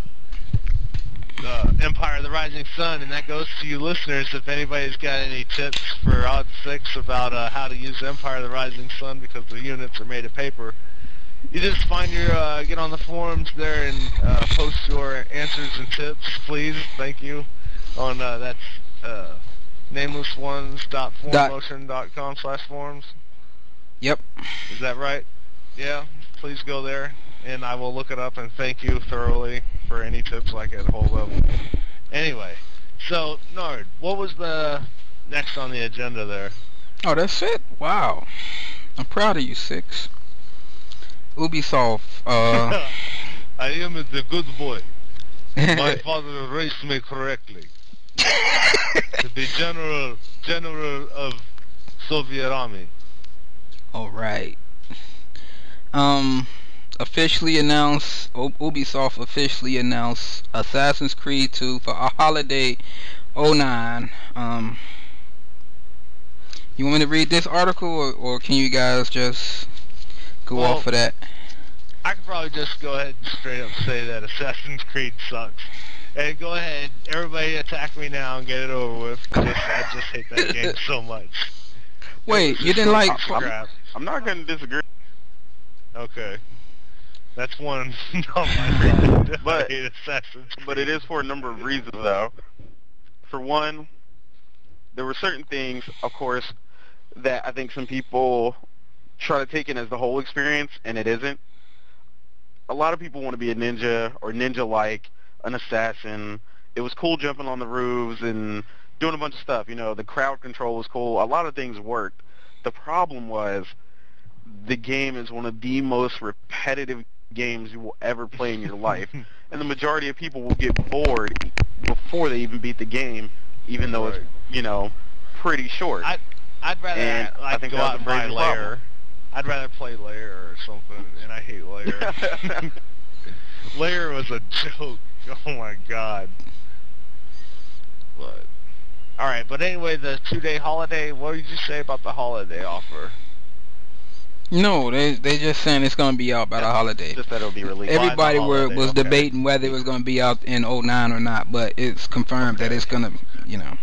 [SPEAKER 1] uh, Empire of the Rising Sun, and that goes to you listeners. If anybody's got any tips for Odd Six about uh, how to use Empire of the Rising Sun, because the units are made of paper, you just find your, uh, get on the forums there and uh, post your answers and tips, please. Thank you. On uh, that's uh, nameless ones dot formotion dot com slash forums.
[SPEAKER 3] Yep.
[SPEAKER 1] Is that right? Yeah. Please go there, and I will look it up and thank you thoroughly for any tips I get hold of. Anyway, so Nard, what was the next on the agenda there?
[SPEAKER 3] Oh, that's it. Wow. I'm proud of you, Six. Ubisoft. Uh,
[SPEAKER 1] I am the good boy. My father raised me correctly. To be general, general of Soviet Army.
[SPEAKER 3] All right. Um, officially announced. U- Ubisoft officially announced Assassin's Creed two for a holiday oh nine. Um, you want me to read this article, or, or can you guys just go
[SPEAKER 1] Well,
[SPEAKER 3] off of that?
[SPEAKER 1] I could probably just go ahead and straight up say that Assassin's Creed sucks. And go ahead, everybody attack me now and get it over with. Just, I just hate that game so much.
[SPEAKER 3] Wait, you didn't like?
[SPEAKER 1] Crap.
[SPEAKER 2] I'm not going to disagree.
[SPEAKER 1] Okay. That's one on my reason.
[SPEAKER 2] But-
[SPEAKER 1] I hate Assassin's Creed.
[SPEAKER 2] But it is for a number of reasons, though. For one, there were certain things, of course, that I think some people try to take in as the whole experience, and it isn't. A lot of people want to be a ninja or ninja-like, an assassin. It was cool jumping on the roofs and doing a bunch of stuff. You know, the crowd control was cool. A lot of things worked. The problem was the game is one of the most repetitive games you will ever play in your life. And the majority of people will get bored before they even beat the game, even though
[SPEAKER 1] Right.
[SPEAKER 2] it's, you know, pretty short.
[SPEAKER 1] I'd, I'd rather
[SPEAKER 2] And I
[SPEAKER 1] like
[SPEAKER 2] think
[SPEAKER 1] go
[SPEAKER 2] that was
[SPEAKER 1] out
[SPEAKER 2] a
[SPEAKER 1] and buy
[SPEAKER 2] major
[SPEAKER 1] Lair.
[SPEAKER 2] problem.
[SPEAKER 1] I'd rather play Lair or something, and I hate Lair. Lair was a joke. Oh my god. But all right, but anyway, the two-day holiday. What did you say about the holiday offer?
[SPEAKER 3] No, they they just saying it's gonna be out by the holiday.
[SPEAKER 2] Just that it'll be released.
[SPEAKER 3] Everybody
[SPEAKER 1] the
[SPEAKER 3] were
[SPEAKER 1] holiday,
[SPEAKER 3] was
[SPEAKER 1] okay.
[SPEAKER 3] debating whether it was gonna be out in oh nine or not, but it's confirmed that
[SPEAKER 1] Okay.
[SPEAKER 3] it's gonna, you know.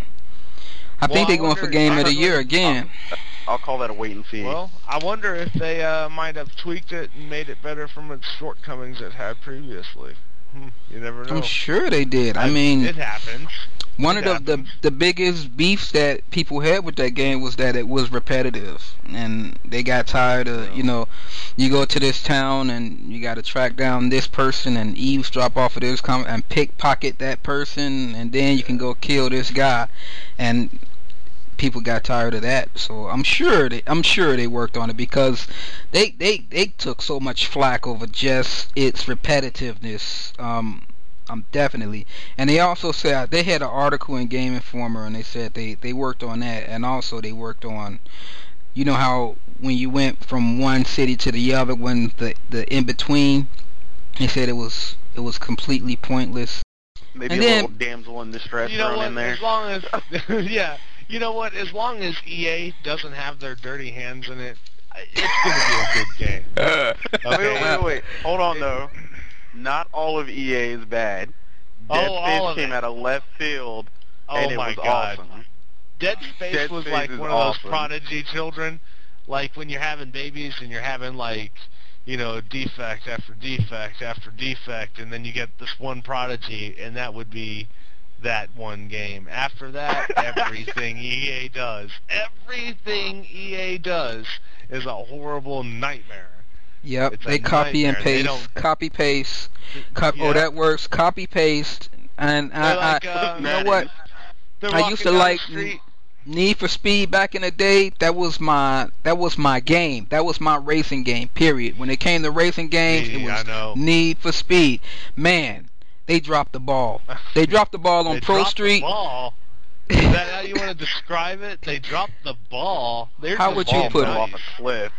[SPEAKER 3] I
[SPEAKER 1] Well,
[SPEAKER 3] think
[SPEAKER 1] I
[SPEAKER 3] they're going for
[SPEAKER 1] wonder-
[SPEAKER 3] Game of the
[SPEAKER 1] honestly,
[SPEAKER 3] Year again.
[SPEAKER 2] I'll call that a wait and see.
[SPEAKER 1] Well, I wonder if they uh, might have tweaked it and made it better from its shortcomings it had previously. Hmm, you never know.
[SPEAKER 3] I'm sure they did. I mean,
[SPEAKER 1] it happens.
[SPEAKER 3] one
[SPEAKER 1] it
[SPEAKER 3] of the, the
[SPEAKER 1] happens.
[SPEAKER 3] the biggest beefs that people had with that game was that it was repetitive, and they got tired of,
[SPEAKER 1] Yeah.
[SPEAKER 3] you know, you go to this town and you got to track down this person and eavesdrop off of this com- and pickpocket that person, and then you can go kill this guy, and people got tired of that. So I'm sure they I'm sure they worked on it, because they they, they took so much flack over just its repetitiveness. Um, I'm definitely, and they also said they had an article in Game Informer, and they said they they worked on that, and also they worked on, you know how when you went from one city to the other, when the the in between, they said it was it was completely pointless.
[SPEAKER 2] Maybe
[SPEAKER 3] and
[SPEAKER 2] a
[SPEAKER 3] then-
[SPEAKER 2] little damsel in distress
[SPEAKER 1] You know
[SPEAKER 2] thrown
[SPEAKER 1] what?
[SPEAKER 2] in there.
[SPEAKER 1] As long as yeah, you know what? As long as E A doesn't have their dirty hands in it, it's gonna be a good game.
[SPEAKER 2] Wait,
[SPEAKER 1] Okay?
[SPEAKER 2] wait, wait, wait. Hold on, though. Not all of E A is bad.
[SPEAKER 1] Oh,
[SPEAKER 2] Dead
[SPEAKER 1] all
[SPEAKER 2] Space
[SPEAKER 1] of
[SPEAKER 2] came
[SPEAKER 1] it.
[SPEAKER 2] out of left field,
[SPEAKER 1] Oh
[SPEAKER 2] and it
[SPEAKER 1] my
[SPEAKER 2] was
[SPEAKER 1] god.
[SPEAKER 2] awesome.
[SPEAKER 1] Dead Space
[SPEAKER 2] Dead
[SPEAKER 1] was
[SPEAKER 2] Space
[SPEAKER 1] like
[SPEAKER 2] is
[SPEAKER 1] one of those
[SPEAKER 2] awesome.
[SPEAKER 1] prodigy children, like when you're having babies and you're having like, you know, defect after defect after defect, and then you get this one prodigy, and that would be that one game. After that, everything E A does, everything E A does is a horrible nightmare.
[SPEAKER 3] Yep,
[SPEAKER 1] It's a
[SPEAKER 3] they copy and
[SPEAKER 1] nightmare. They
[SPEAKER 3] paste,
[SPEAKER 1] don't-
[SPEAKER 3] copy paste, cop-
[SPEAKER 1] Yeah.
[SPEAKER 3] oh that works, copy paste, and I,
[SPEAKER 1] They're like,
[SPEAKER 3] I
[SPEAKER 1] uh,
[SPEAKER 3] you know what,
[SPEAKER 1] They're
[SPEAKER 3] I
[SPEAKER 1] walking
[SPEAKER 3] used to
[SPEAKER 1] down the
[SPEAKER 3] like
[SPEAKER 1] street.
[SPEAKER 3] Need for Speed back in the day. That was my that was my game. That was my racing game. Period. When it came to racing games, it
[SPEAKER 1] Yeah, I
[SPEAKER 3] was
[SPEAKER 1] know.
[SPEAKER 3] Need for Speed. Man, they dropped the ball. They dropped the ball on
[SPEAKER 1] They
[SPEAKER 3] Pro
[SPEAKER 1] dropped
[SPEAKER 3] Street.
[SPEAKER 1] The ball. Is that how you want to describe it? They dropped the ball. They're
[SPEAKER 3] How
[SPEAKER 1] just
[SPEAKER 3] would you
[SPEAKER 2] Ball
[SPEAKER 1] being
[SPEAKER 3] put
[SPEAKER 2] fell
[SPEAKER 3] it?
[SPEAKER 1] nice.
[SPEAKER 2] off a cliff.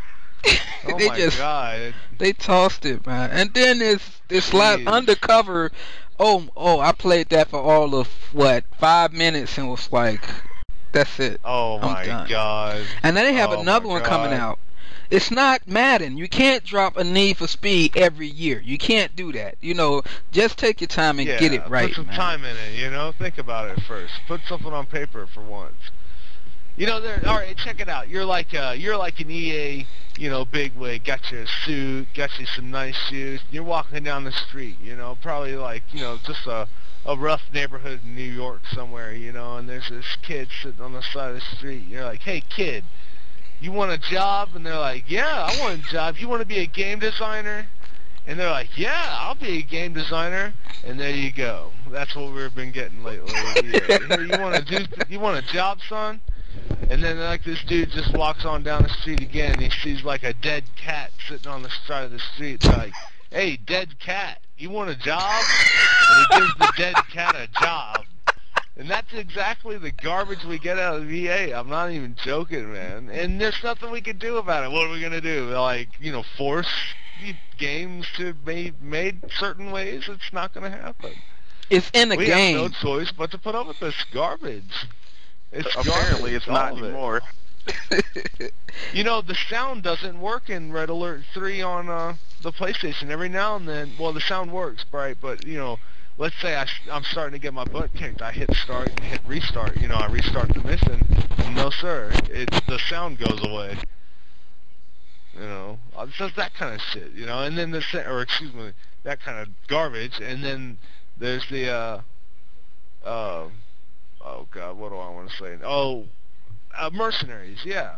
[SPEAKER 1] Oh
[SPEAKER 3] they
[SPEAKER 1] my
[SPEAKER 3] just
[SPEAKER 1] god.
[SPEAKER 3] they tossed it, man. And then it's it's like
[SPEAKER 1] Jeez.
[SPEAKER 3] undercover. Oh, oh, I played that for all of what five minutes and was like, that's it.
[SPEAKER 1] Oh
[SPEAKER 3] I'm
[SPEAKER 1] my
[SPEAKER 3] done.
[SPEAKER 1] god.
[SPEAKER 3] And then they have
[SPEAKER 1] Oh
[SPEAKER 3] another
[SPEAKER 1] my
[SPEAKER 3] one coming
[SPEAKER 1] God.
[SPEAKER 3] out. It's not Madden. You can't drop a Need for Speed every year. You can't do that. You know, just take your time and
[SPEAKER 1] Yeah,
[SPEAKER 3] get it right,
[SPEAKER 1] put some
[SPEAKER 3] man.
[SPEAKER 1] time in it, you know? Think about it first. Put something on paper for once. You know, there. All right, check it out. You're like, uh, you're like an E A, you know, bigwig. Got you a suit, got you some nice shoes. You're walking down the street, you know, probably like, you know, just a, a rough neighborhood in New York somewhere, you know, and there's this kid sitting on the side of the street. You're like, hey, kid, you want a job? And they're like, yeah, I want a job. You want to be a game designer? And they're like, yeah, I'll be a game designer. And there you go. That's what we've been getting lately. Yeah. Here, you want to do? You want a job, son? And then like this dude just walks on down the street again. And he sees like a dead cat sitting on the side of the street. They're like, hey, dead cat, you want a job? And he gives the dead cat a job. And that's exactly the garbage we get out of E A. I'm not even joking, man. And there's nothing we can do about it. What are we gonna do? Like, you know, force games to be made certain ways? It's not gonna happen.
[SPEAKER 3] It's in the
[SPEAKER 1] we
[SPEAKER 3] game.
[SPEAKER 1] have no choice but to put up with this garbage. It's
[SPEAKER 2] Apparently,
[SPEAKER 1] garbage,
[SPEAKER 2] it's
[SPEAKER 1] all
[SPEAKER 2] not
[SPEAKER 1] of it.
[SPEAKER 2] anymore.
[SPEAKER 1] You know, the sound doesn't work in Red Alert three on uh, the PlayStation. Every now and then, well, the sound works, right? But, you know, let's say I, am starting to get my butt kicked. I hit start and hit restart. You know, I restart the mission. No, sir. It, the sound goes away. You know, it's just that kind of shit, you know. And then the, sa- or excuse me, that kind of garbage. And then there's the, uh, uh, oh, God, what do I want to say? Oh, uh, Mercenaries, yeah.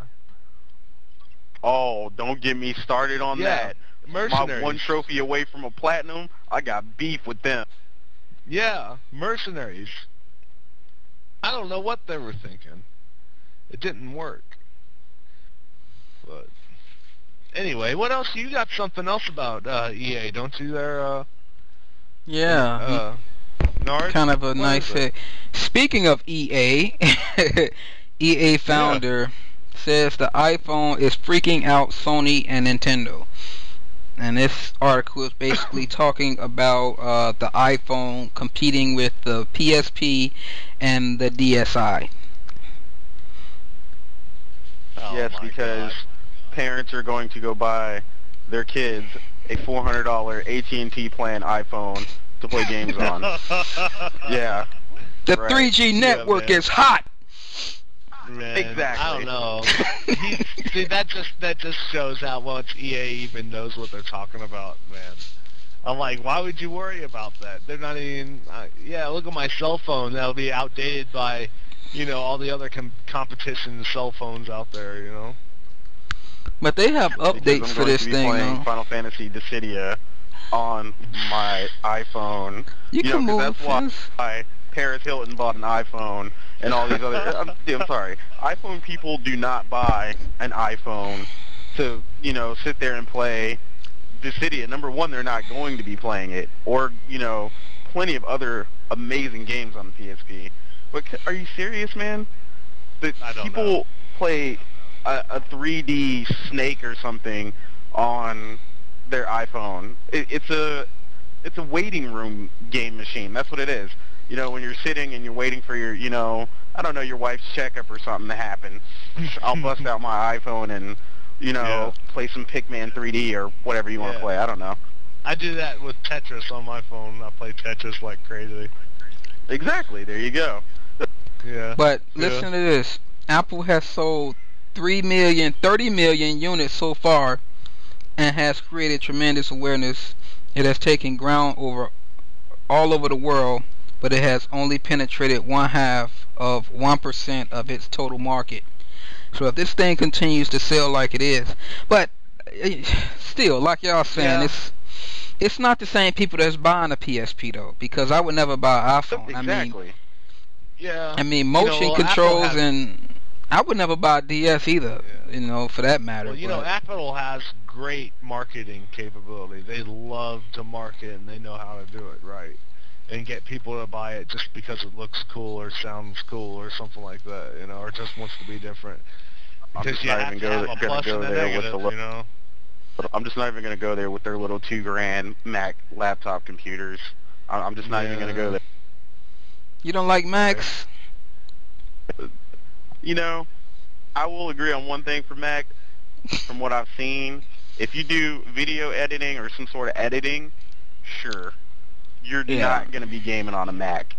[SPEAKER 2] Oh, don't get me started on
[SPEAKER 1] Yeah,
[SPEAKER 2] that.
[SPEAKER 1] Mercenaries.
[SPEAKER 2] My one trophy away from a platinum, I got beef with them.
[SPEAKER 1] Yeah, Mercenaries. I don't know what they were thinking. It didn't work. But anyway, what else? You got something else about uh, E A, don't you there, uh,
[SPEAKER 3] Yeah.
[SPEAKER 1] uh, Nard?
[SPEAKER 3] Kind of a
[SPEAKER 1] What
[SPEAKER 3] nice
[SPEAKER 1] is it?
[SPEAKER 3] hit. Speaking of E A, E A founder says the iPhone is freaking out Sony and Nintendo. And this article is basically talking about uh, the iPhone competing with the P S P and the D S i.
[SPEAKER 1] Oh
[SPEAKER 2] yes,
[SPEAKER 1] my
[SPEAKER 2] because
[SPEAKER 1] God.
[SPEAKER 2] parents are going to go buy their kids a four hundred dollar A T and T plan iPhone to play games on. Yeah.
[SPEAKER 3] The
[SPEAKER 2] Right.
[SPEAKER 3] three G network
[SPEAKER 1] man.
[SPEAKER 3] is hot.
[SPEAKER 1] Man,
[SPEAKER 2] Exactly.
[SPEAKER 1] I don't know. he, see, that just that just shows how much E A even knows what they're talking about, man. I'm like, why would you worry about that? They're not even. Uh, yeah, look at my cell phone. That'll be outdated by, you know, all the other com- competition cell phones out there. You know.
[SPEAKER 3] But they have
[SPEAKER 2] Because
[SPEAKER 3] updates
[SPEAKER 2] I'm
[SPEAKER 3] for
[SPEAKER 2] going
[SPEAKER 3] this
[SPEAKER 2] to be
[SPEAKER 3] thing,
[SPEAKER 2] playing
[SPEAKER 3] though.
[SPEAKER 2] Final Fantasy Dissidia on my iPhone.
[SPEAKER 3] You
[SPEAKER 2] know,
[SPEAKER 3] can
[SPEAKER 2] 'cause
[SPEAKER 3] move.
[SPEAKER 2] that's why
[SPEAKER 3] Fizz.
[SPEAKER 2] I, Paris Hilton bought an iPhone and all these other... I'm, I'm sorry. iPhone people do not buy an iPhone to, you know, sit there and play Dissidia. Number one, they're not going to be playing it. Or, you know, plenty of other amazing games on the P S P. But c- are you serious, man? The
[SPEAKER 1] I don't
[SPEAKER 2] people
[SPEAKER 1] know.
[SPEAKER 2] play a, a three D Snake or something on their iPhone. It, it's a it's a waiting room game machine. That's what it is. You know, when you're sitting and you're waiting for your, you know, I don't know, your wife's checkup or something to happen. I'll bust out my iPhone and, you know,
[SPEAKER 1] Yeah.
[SPEAKER 2] play some Pikmin three D or whatever you want to
[SPEAKER 1] Yeah.
[SPEAKER 2] play. I don't know.
[SPEAKER 1] I do that with Tetris on my phone. I play Tetris like crazy.
[SPEAKER 2] Exactly. There you go.
[SPEAKER 1] Yeah.
[SPEAKER 3] But
[SPEAKER 1] Yeah.
[SPEAKER 3] listen to this. Apple has sold three million, thirty million units so far and has created tremendous awareness. It has taken ground over all over the world, but it has only penetrated one half of one percent of its total market. So if this thing continues to sell like it is, but eh, still, like y'all saying,
[SPEAKER 1] Yeah.
[SPEAKER 3] it's it's not the same people that's buying a P S P though, because I would never buy an iPhone. I mean,
[SPEAKER 2] Exactly.
[SPEAKER 1] Yeah.
[SPEAKER 3] I mean,
[SPEAKER 1] You
[SPEAKER 3] motion
[SPEAKER 1] know, Apple
[SPEAKER 3] controls,
[SPEAKER 1] has-
[SPEAKER 3] and I would never buy a D S either.
[SPEAKER 1] Yeah.
[SPEAKER 3] You know, for that matter.
[SPEAKER 1] Well, you know,
[SPEAKER 3] but-
[SPEAKER 1] Apple has great marketing capability. They love to market, and they know how to do it right, and get people to buy it just because it looks cool or sounds cool or something like that, you know, or just wants to be different.
[SPEAKER 2] I'm
[SPEAKER 1] Because
[SPEAKER 2] just
[SPEAKER 1] you
[SPEAKER 2] not
[SPEAKER 1] have
[SPEAKER 2] even
[SPEAKER 1] to
[SPEAKER 2] go,
[SPEAKER 1] have a
[SPEAKER 2] gonna
[SPEAKER 1] plus
[SPEAKER 2] go
[SPEAKER 1] and a
[SPEAKER 2] there with
[SPEAKER 1] negative,
[SPEAKER 2] the
[SPEAKER 1] you know.
[SPEAKER 2] I'm just not even gonna go there with their little two grand Mac laptop computers. I- I'm just not even gonna go there.
[SPEAKER 3] You don't like Macs?
[SPEAKER 2] You know, I will agree on one thing for Mac. From what I've seen, if you do video editing or some sort of editing, sure, you're
[SPEAKER 3] Yeah.
[SPEAKER 2] not gonna be gaming on a Mac.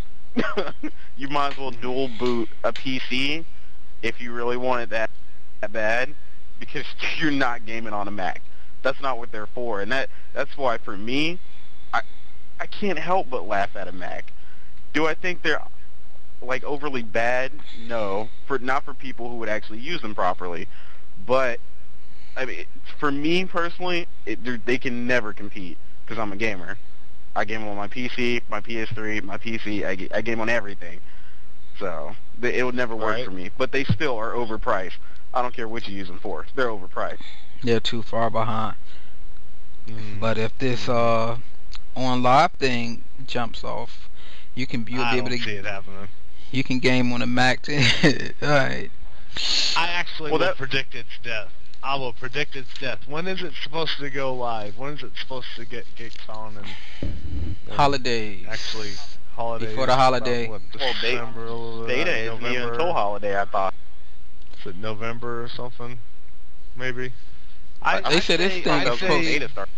[SPEAKER 2] You might as well dual boot a P C if you really want it that, that bad, because you're not gaming on a Mac. That's not what they're for, and that that's why for me, I I can't help but laugh at a Mac. Do I think they're like overly bad? No, for not for people who would actually use them properly, but I mean, for me personally, it, they're- they can never compete because I'm a gamer. I game on my P C, my P S three, my P C. I, ga- I game on everything, so they, it would never work
[SPEAKER 1] Right.
[SPEAKER 2] for me. But they still are overpriced. I don't care what you use them for; they're overpriced.
[SPEAKER 3] They're too far behind.
[SPEAKER 1] Mm.
[SPEAKER 3] But if this uh on live thing jumps off, you can you'll
[SPEAKER 1] I
[SPEAKER 3] be able
[SPEAKER 1] don't
[SPEAKER 3] to
[SPEAKER 1] see it happening.
[SPEAKER 3] you can game on a Mac too. Alright.
[SPEAKER 1] I actually
[SPEAKER 2] Well,
[SPEAKER 1] will
[SPEAKER 2] that-
[SPEAKER 1] predict its death. I will predict its death. When is it supposed to go live? When is it supposed to get get on and, and
[SPEAKER 3] Holidays.
[SPEAKER 1] actually holidays?
[SPEAKER 3] Before the
[SPEAKER 1] about,
[SPEAKER 3] holiday.
[SPEAKER 1] What,
[SPEAKER 2] Well, they-
[SPEAKER 1] December, uh,
[SPEAKER 2] Data isn't even
[SPEAKER 1] November?
[SPEAKER 2] until holiday, I thought.
[SPEAKER 1] Is it November or something? Maybe. I,
[SPEAKER 3] They
[SPEAKER 1] I
[SPEAKER 3] said this
[SPEAKER 1] say,
[SPEAKER 3] thing
[SPEAKER 1] I
[SPEAKER 3] is
[SPEAKER 1] say
[SPEAKER 3] supposed-
[SPEAKER 2] Data start.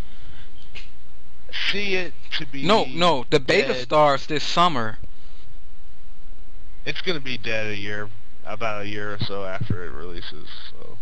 [SPEAKER 1] see it to be
[SPEAKER 3] No, no, the beta
[SPEAKER 1] dead.
[SPEAKER 3] starts this summer.
[SPEAKER 1] It's gonna be dead a year, about a year or so after it releases. So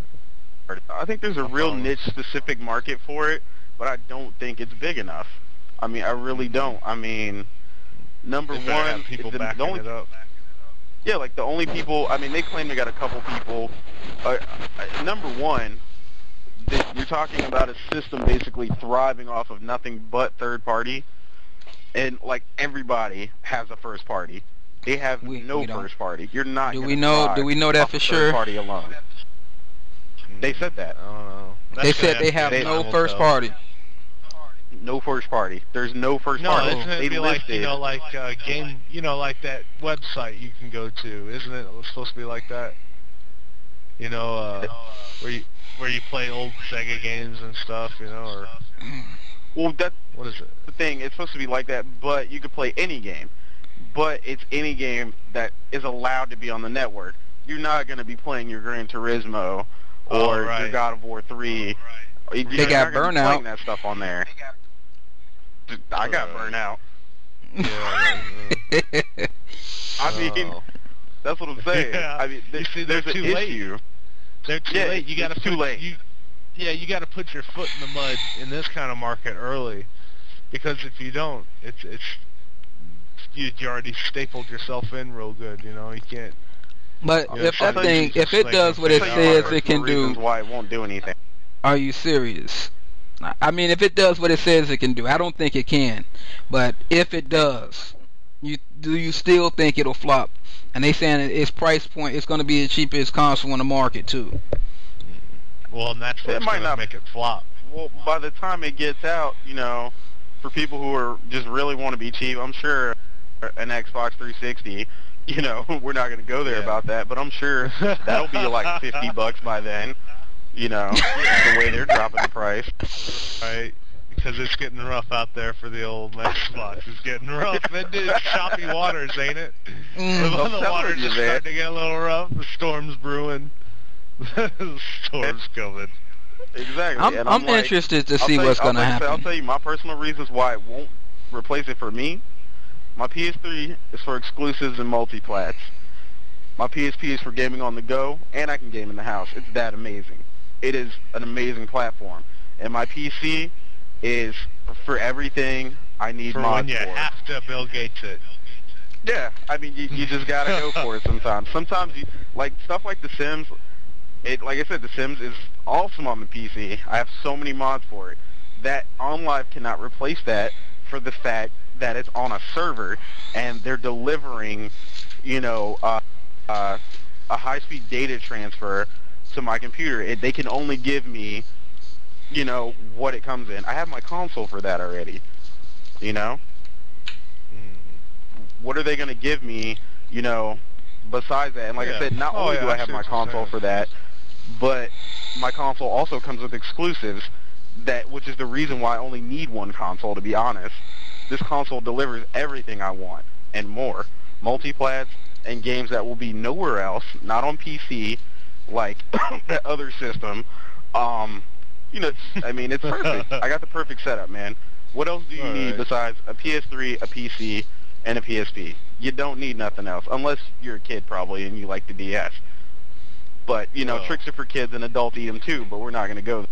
[SPEAKER 2] I think there's a
[SPEAKER 1] I'm
[SPEAKER 2] real
[SPEAKER 1] following.
[SPEAKER 2] niche specific market for it, but I don't think it's big enough. I mean, I really don't. I mean, number
[SPEAKER 1] they better
[SPEAKER 2] one,
[SPEAKER 1] have people
[SPEAKER 2] the,
[SPEAKER 1] backing
[SPEAKER 2] the only
[SPEAKER 1] it up.
[SPEAKER 2] yeah, like the only people. I mean, they claim they got a couple people. Uh, uh, number one, th- you're talking about a system basically thriving off of nothing but third party, and like everybody has a first party. They have
[SPEAKER 3] We-
[SPEAKER 2] no
[SPEAKER 3] we don't.
[SPEAKER 2] first party. You're not.
[SPEAKER 3] Do
[SPEAKER 2] gonna
[SPEAKER 3] we know-
[SPEAKER 2] thrive
[SPEAKER 3] do we know that
[SPEAKER 2] off
[SPEAKER 3] for
[SPEAKER 2] of
[SPEAKER 3] sure?
[SPEAKER 2] Third party alone. They said that.
[SPEAKER 1] I don't know. That's
[SPEAKER 3] They
[SPEAKER 1] gonna
[SPEAKER 3] said
[SPEAKER 1] have
[SPEAKER 3] they
[SPEAKER 1] to
[SPEAKER 3] have
[SPEAKER 1] be
[SPEAKER 3] no
[SPEAKER 1] time
[SPEAKER 3] first
[SPEAKER 1] will tell.
[SPEAKER 3] party.
[SPEAKER 2] No first party. There's no first
[SPEAKER 1] No,
[SPEAKER 2] party.
[SPEAKER 1] it's gonna
[SPEAKER 2] They
[SPEAKER 1] be like
[SPEAKER 2] listed.
[SPEAKER 1] you know, like uh, game, you know, like that website you can go to, isn't it? It's supposed to be like that. You know, uh, where you where you play old Sega games and stuff, you know, or
[SPEAKER 2] Well, that's
[SPEAKER 1] what is it?
[SPEAKER 2] the thing. It's supposed to be like that, but you could play any game. But it's any game that is allowed to be on the network. You're not going to be playing your Gran Turismo or
[SPEAKER 1] Oh,
[SPEAKER 2] your
[SPEAKER 1] right.
[SPEAKER 2] God of War three. You're
[SPEAKER 3] They
[SPEAKER 2] not
[SPEAKER 3] got
[SPEAKER 2] gonna be
[SPEAKER 3] Burnout.
[SPEAKER 2] playing that stuff on there. I got
[SPEAKER 1] Right.
[SPEAKER 2] Burnout.
[SPEAKER 1] Yeah. uh,
[SPEAKER 2] I mean,
[SPEAKER 1] oh.
[SPEAKER 2] that's what I'm saying.
[SPEAKER 1] Yeah.
[SPEAKER 2] I mean,
[SPEAKER 1] You
[SPEAKER 2] th-
[SPEAKER 1] see, they're
[SPEAKER 2] there's an
[SPEAKER 1] too late.
[SPEAKER 2] issue.
[SPEAKER 1] They're too
[SPEAKER 2] Yeah,
[SPEAKER 1] late. You gotta
[SPEAKER 2] it's too
[SPEAKER 1] put,
[SPEAKER 2] late.
[SPEAKER 1] You, yeah, you gotta put your foot in the mud in this kind of market early, because if you don't, it's it's you, you already stapled yourself in real good. You know, you can't.
[SPEAKER 3] But
[SPEAKER 1] Yeah,
[SPEAKER 3] if
[SPEAKER 1] I'll
[SPEAKER 3] that
[SPEAKER 1] tell you
[SPEAKER 3] thing,
[SPEAKER 1] just
[SPEAKER 3] if it
[SPEAKER 1] like
[SPEAKER 3] does
[SPEAKER 1] a
[SPEAKER 3] what it
[SPEAKER 1] fake
[SPEAKER 3] says
[SPEAKER 1] hour.
[SPEAKER 3] it can
[SPEAKER 2] reasons
[SPEAKER 3] do,
[SPEAKER 2] why it won't do anything.
[SPEAKER 3] are you serious? I mean, if it does what it says it can do, I don't think it can. But if it does, you do you still think it'll flop? And they saying that its price point is going to be the cheapest console in the market too.
[SPEAKER 1] Well, and that's
[SPEAKER 2] It
[SPEAKER 1] what's
[SPEAKER 2] might
[SPEAKER 1] gonna
[SPEAKER 2] not-
[SPEAKER 1] make it flop.
[SPEAKER 2] Well, by the time it gets out, you know, for people who are just really want to be cheap, I'm sure an Xbox three sixty, you know, we're not going to go there
[SPEAKER 1] Yeah.
[SPEAKER 2] about that, but I'm sure that'll be like fifty bucks by then, you know, the way they're dropping the price.
[SPEAKER 1] Right? Because it's getting rough out there for the old Xbox. It's getting rough. It is choppy waters, ain't it?
[SPEAKER 3] Mm.
[SPEAKER 1] The, the
[SPEAKER 2] Well,
[SPEAKER 1] water's
[SPEAKER 2] you
[SPEAKER 1] just
[SPEAKER 2] there.
[SPEAKER 1] starting to get a little rough. The storm's brewing. The storm's coming.
[SPEAKER 2] Exactly.
[SPEAKER 3] I'm,
[SPEAKER 2] and
[SPEAKER 3] I'm
[SPEAKER 2] like,
[SPEAKER 3] interested to
[SPEAKER 2] I'll
[SPEAKER 3] see
[SPEAKER 2] tell you-
[SPEAKER 3] what's
[SPEAKER 2] I'll
[SPEAKER 3] going to
[SPEAKER 2] like I said, I'll
[SPEAKER 3] happen.
[SPEAKER 2] tell you my personal reasons why it won't replace it for me. My P S three is for exclusives and multiplats. My P S P is for gaming on the go, and I can game in the house. It's that amazing. It is an amazing platform. And my P C is for everything I need
[SPEAKER 1] For
[SPEAKER 2] mods
[SPEAKER 1] when you
[SPEAKER 2] for.
[SPEAKER 1] have to Bill Gates it.
[SPEAKER 2] Yeah, I mean, you, you just gotta go for it sometimes. Sometimes, you like stuff like The Sims. It, like I said, The Sims is awesome on the P C. I have so many mods for it. That OnLive cannot replace that for the fact that it's on a server and they're delivering, you know, uh, uh, a high-speed data transfer to my computer. It, they can only give me, you know, what it comes in. I have my console for that already. You know. What are they going to give me, you know, besides that? And like
[SPEAKER 1] Yeah.
[SPEAKER 2] I said, not
[SPEAKER 1] Oh,
[SPEAKER 2] only
[SPEAKER 1] yeah,
[SPEAKER 2] do
[SPEAKER 1] I
[SPEAKER 2] I have
[SPEAKER 1] see
[SPEAKER 2] my
[SPEAKER 1] what you're
[SPEAKER 2] console
[SPEAKER 1] saying.
[SPEAKER 2] for that, but my console also comes with exclusives, that which is the reason why I only need one console, to be honest. This console delivers everything I want and more. Multiplats and games that will be nowhere else, not on P C, like that other system. Um, you know, I mean, it's perfect. I got the perfect setup, man. What else do you
[SPEAKER 1] All
[SPEAKER 2] need
[SPEAKER 1] right.
[SPEAKER 2] besides a P S three, a P C, and a P S P? You don't need nothing else, unless you're a kid probably and you like the D S. But, you know,
[SPEAKER 1] Well.
[SPEAKER 2] tricks are for kids and adults eat them too, but we're not going to go there.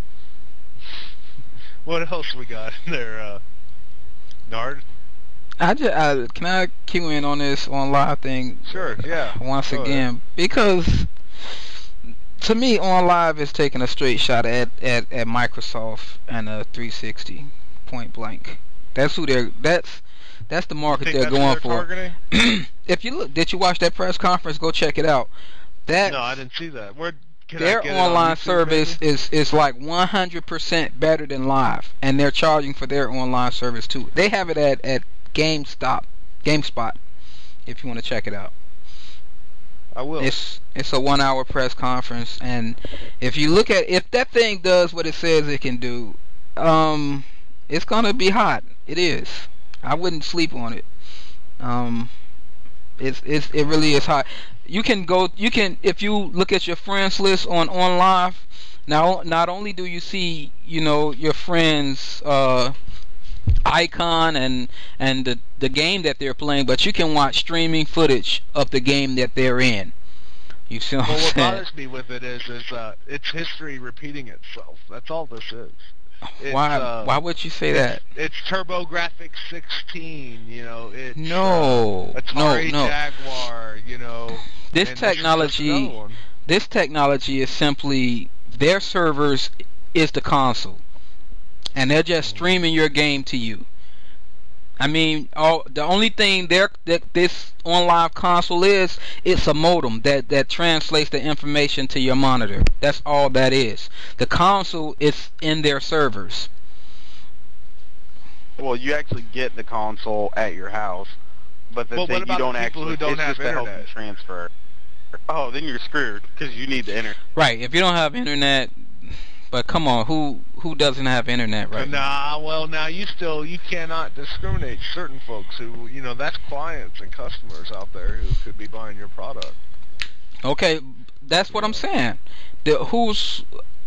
[SPEAKER 1] What else we got in there, uh, Nard?
[SPEAKER 3] I just I, can I cue in on this on live thing?
[SPEAKER 1] Sure, yeah.
[SPEAKER 3] Once
[SPEAKER 1] Go
[SPEAKER 3] again, because to me, on live is taking a straight shot at, at, at Microsoft and a three sixty, point blank. That's who they're. That's that's the market
[SPEAKER 1] Think
[SPEAKER 3] they're
[SPEAKER 1] that's who
[SPEAKER 3] going
[SPEAKER 1] they're
[SPEAKER 3] for.
[SPEAKER 1] targeting?
[SPEAKER 3] If you look, did you watch that press conference? Go check it out. That
[SPEAKER 1] No, I didn't see that. Where can I
[SPEAKER 3] their
[SPEAKER 1] get it on
[SPEAKER 3] online
[SPEAKER 1] YouTube,
[SPEAKER 3] service
[SPEAKER 1] maybe?
[SPEAKER 3] is is like one hundred percent better than live, and they're charging for their online service too. They have it at at GameStop, GameSpot, if you want to check it out.
[SPEAKER 1] I will.
[SPEAKER 3] It's it's a one hour press conference, and if you look at if that thing does what it says it can do, um, it's gonna be hot. It is. I wouldn't sleep on it. Um, it's it's it really is hot. You can go. You can if you look at your friends list on on live. Now, not only do you see you know your friends' uh, icon and and the the game that they're playing, but you can watch streaming footage of the game that they're in. You see what
[SPEAKER 1] Well,
[SPEAKER 3] I'm
[SPEAKER 1] what
[SPEAKER 3] saying?
[SPEAKER 1] bothers me with it is, is uh, it's history repeating itself. That's all this is. It's,
[SPEAKER 3] Why?
[SPEAKER 1] uh,
[SPEAKER 3] why would you say that?
[SPEAKER 1] It's TurboGrafx sixteen, you know. It's
[SPEAKER 3] No,
[SPEAKER 1] uh, Atari
[SPEAKER 3] no, no.
[SPEAKER 1] Jaguar, you know.
[SPEAKER 3] This
[SPEAKER 1] and there's just
[SPEAKER 3] technology,
[SPEAKER 1] another one.
[SPEAKER 3] this technology is simply their servers is the console, and they're just streaming your game to you. I mean, all the only thing there that this on live console is, it's a modem that that translates the information to your monitor. That's all that is. The console is in their servers.
[SPEAKER 2] Well, you actually get the console at your house, but the
[SPEAKER 1] Well, what
[SPEAKER 2] thing you
[SPEAKER 1] about
[SPEAKER 2] don't
[SPEAKER 1] the people
[SPEAKER 2] actually,
[SPEAKER 1] who don't
[SPEAKER 2] it's
[SPEAKER 1] have
[SPEAKER 2] just to help you
[SPEAKER 1] internet?
[SPEAKER 2] transfer. Oh, then you're screwed, because you need the internet.
[SPEAKER 3] Right. If you don't have internet, but come on, who who doesn't have internet right now?
[SPEAKER 1] Nah, well, now you still, you cannot discriminate certain folks who, you know, that's clients and customers out there who could be buying your product.
[SPEAKER 3] Okay, that's what I'm saying. The who's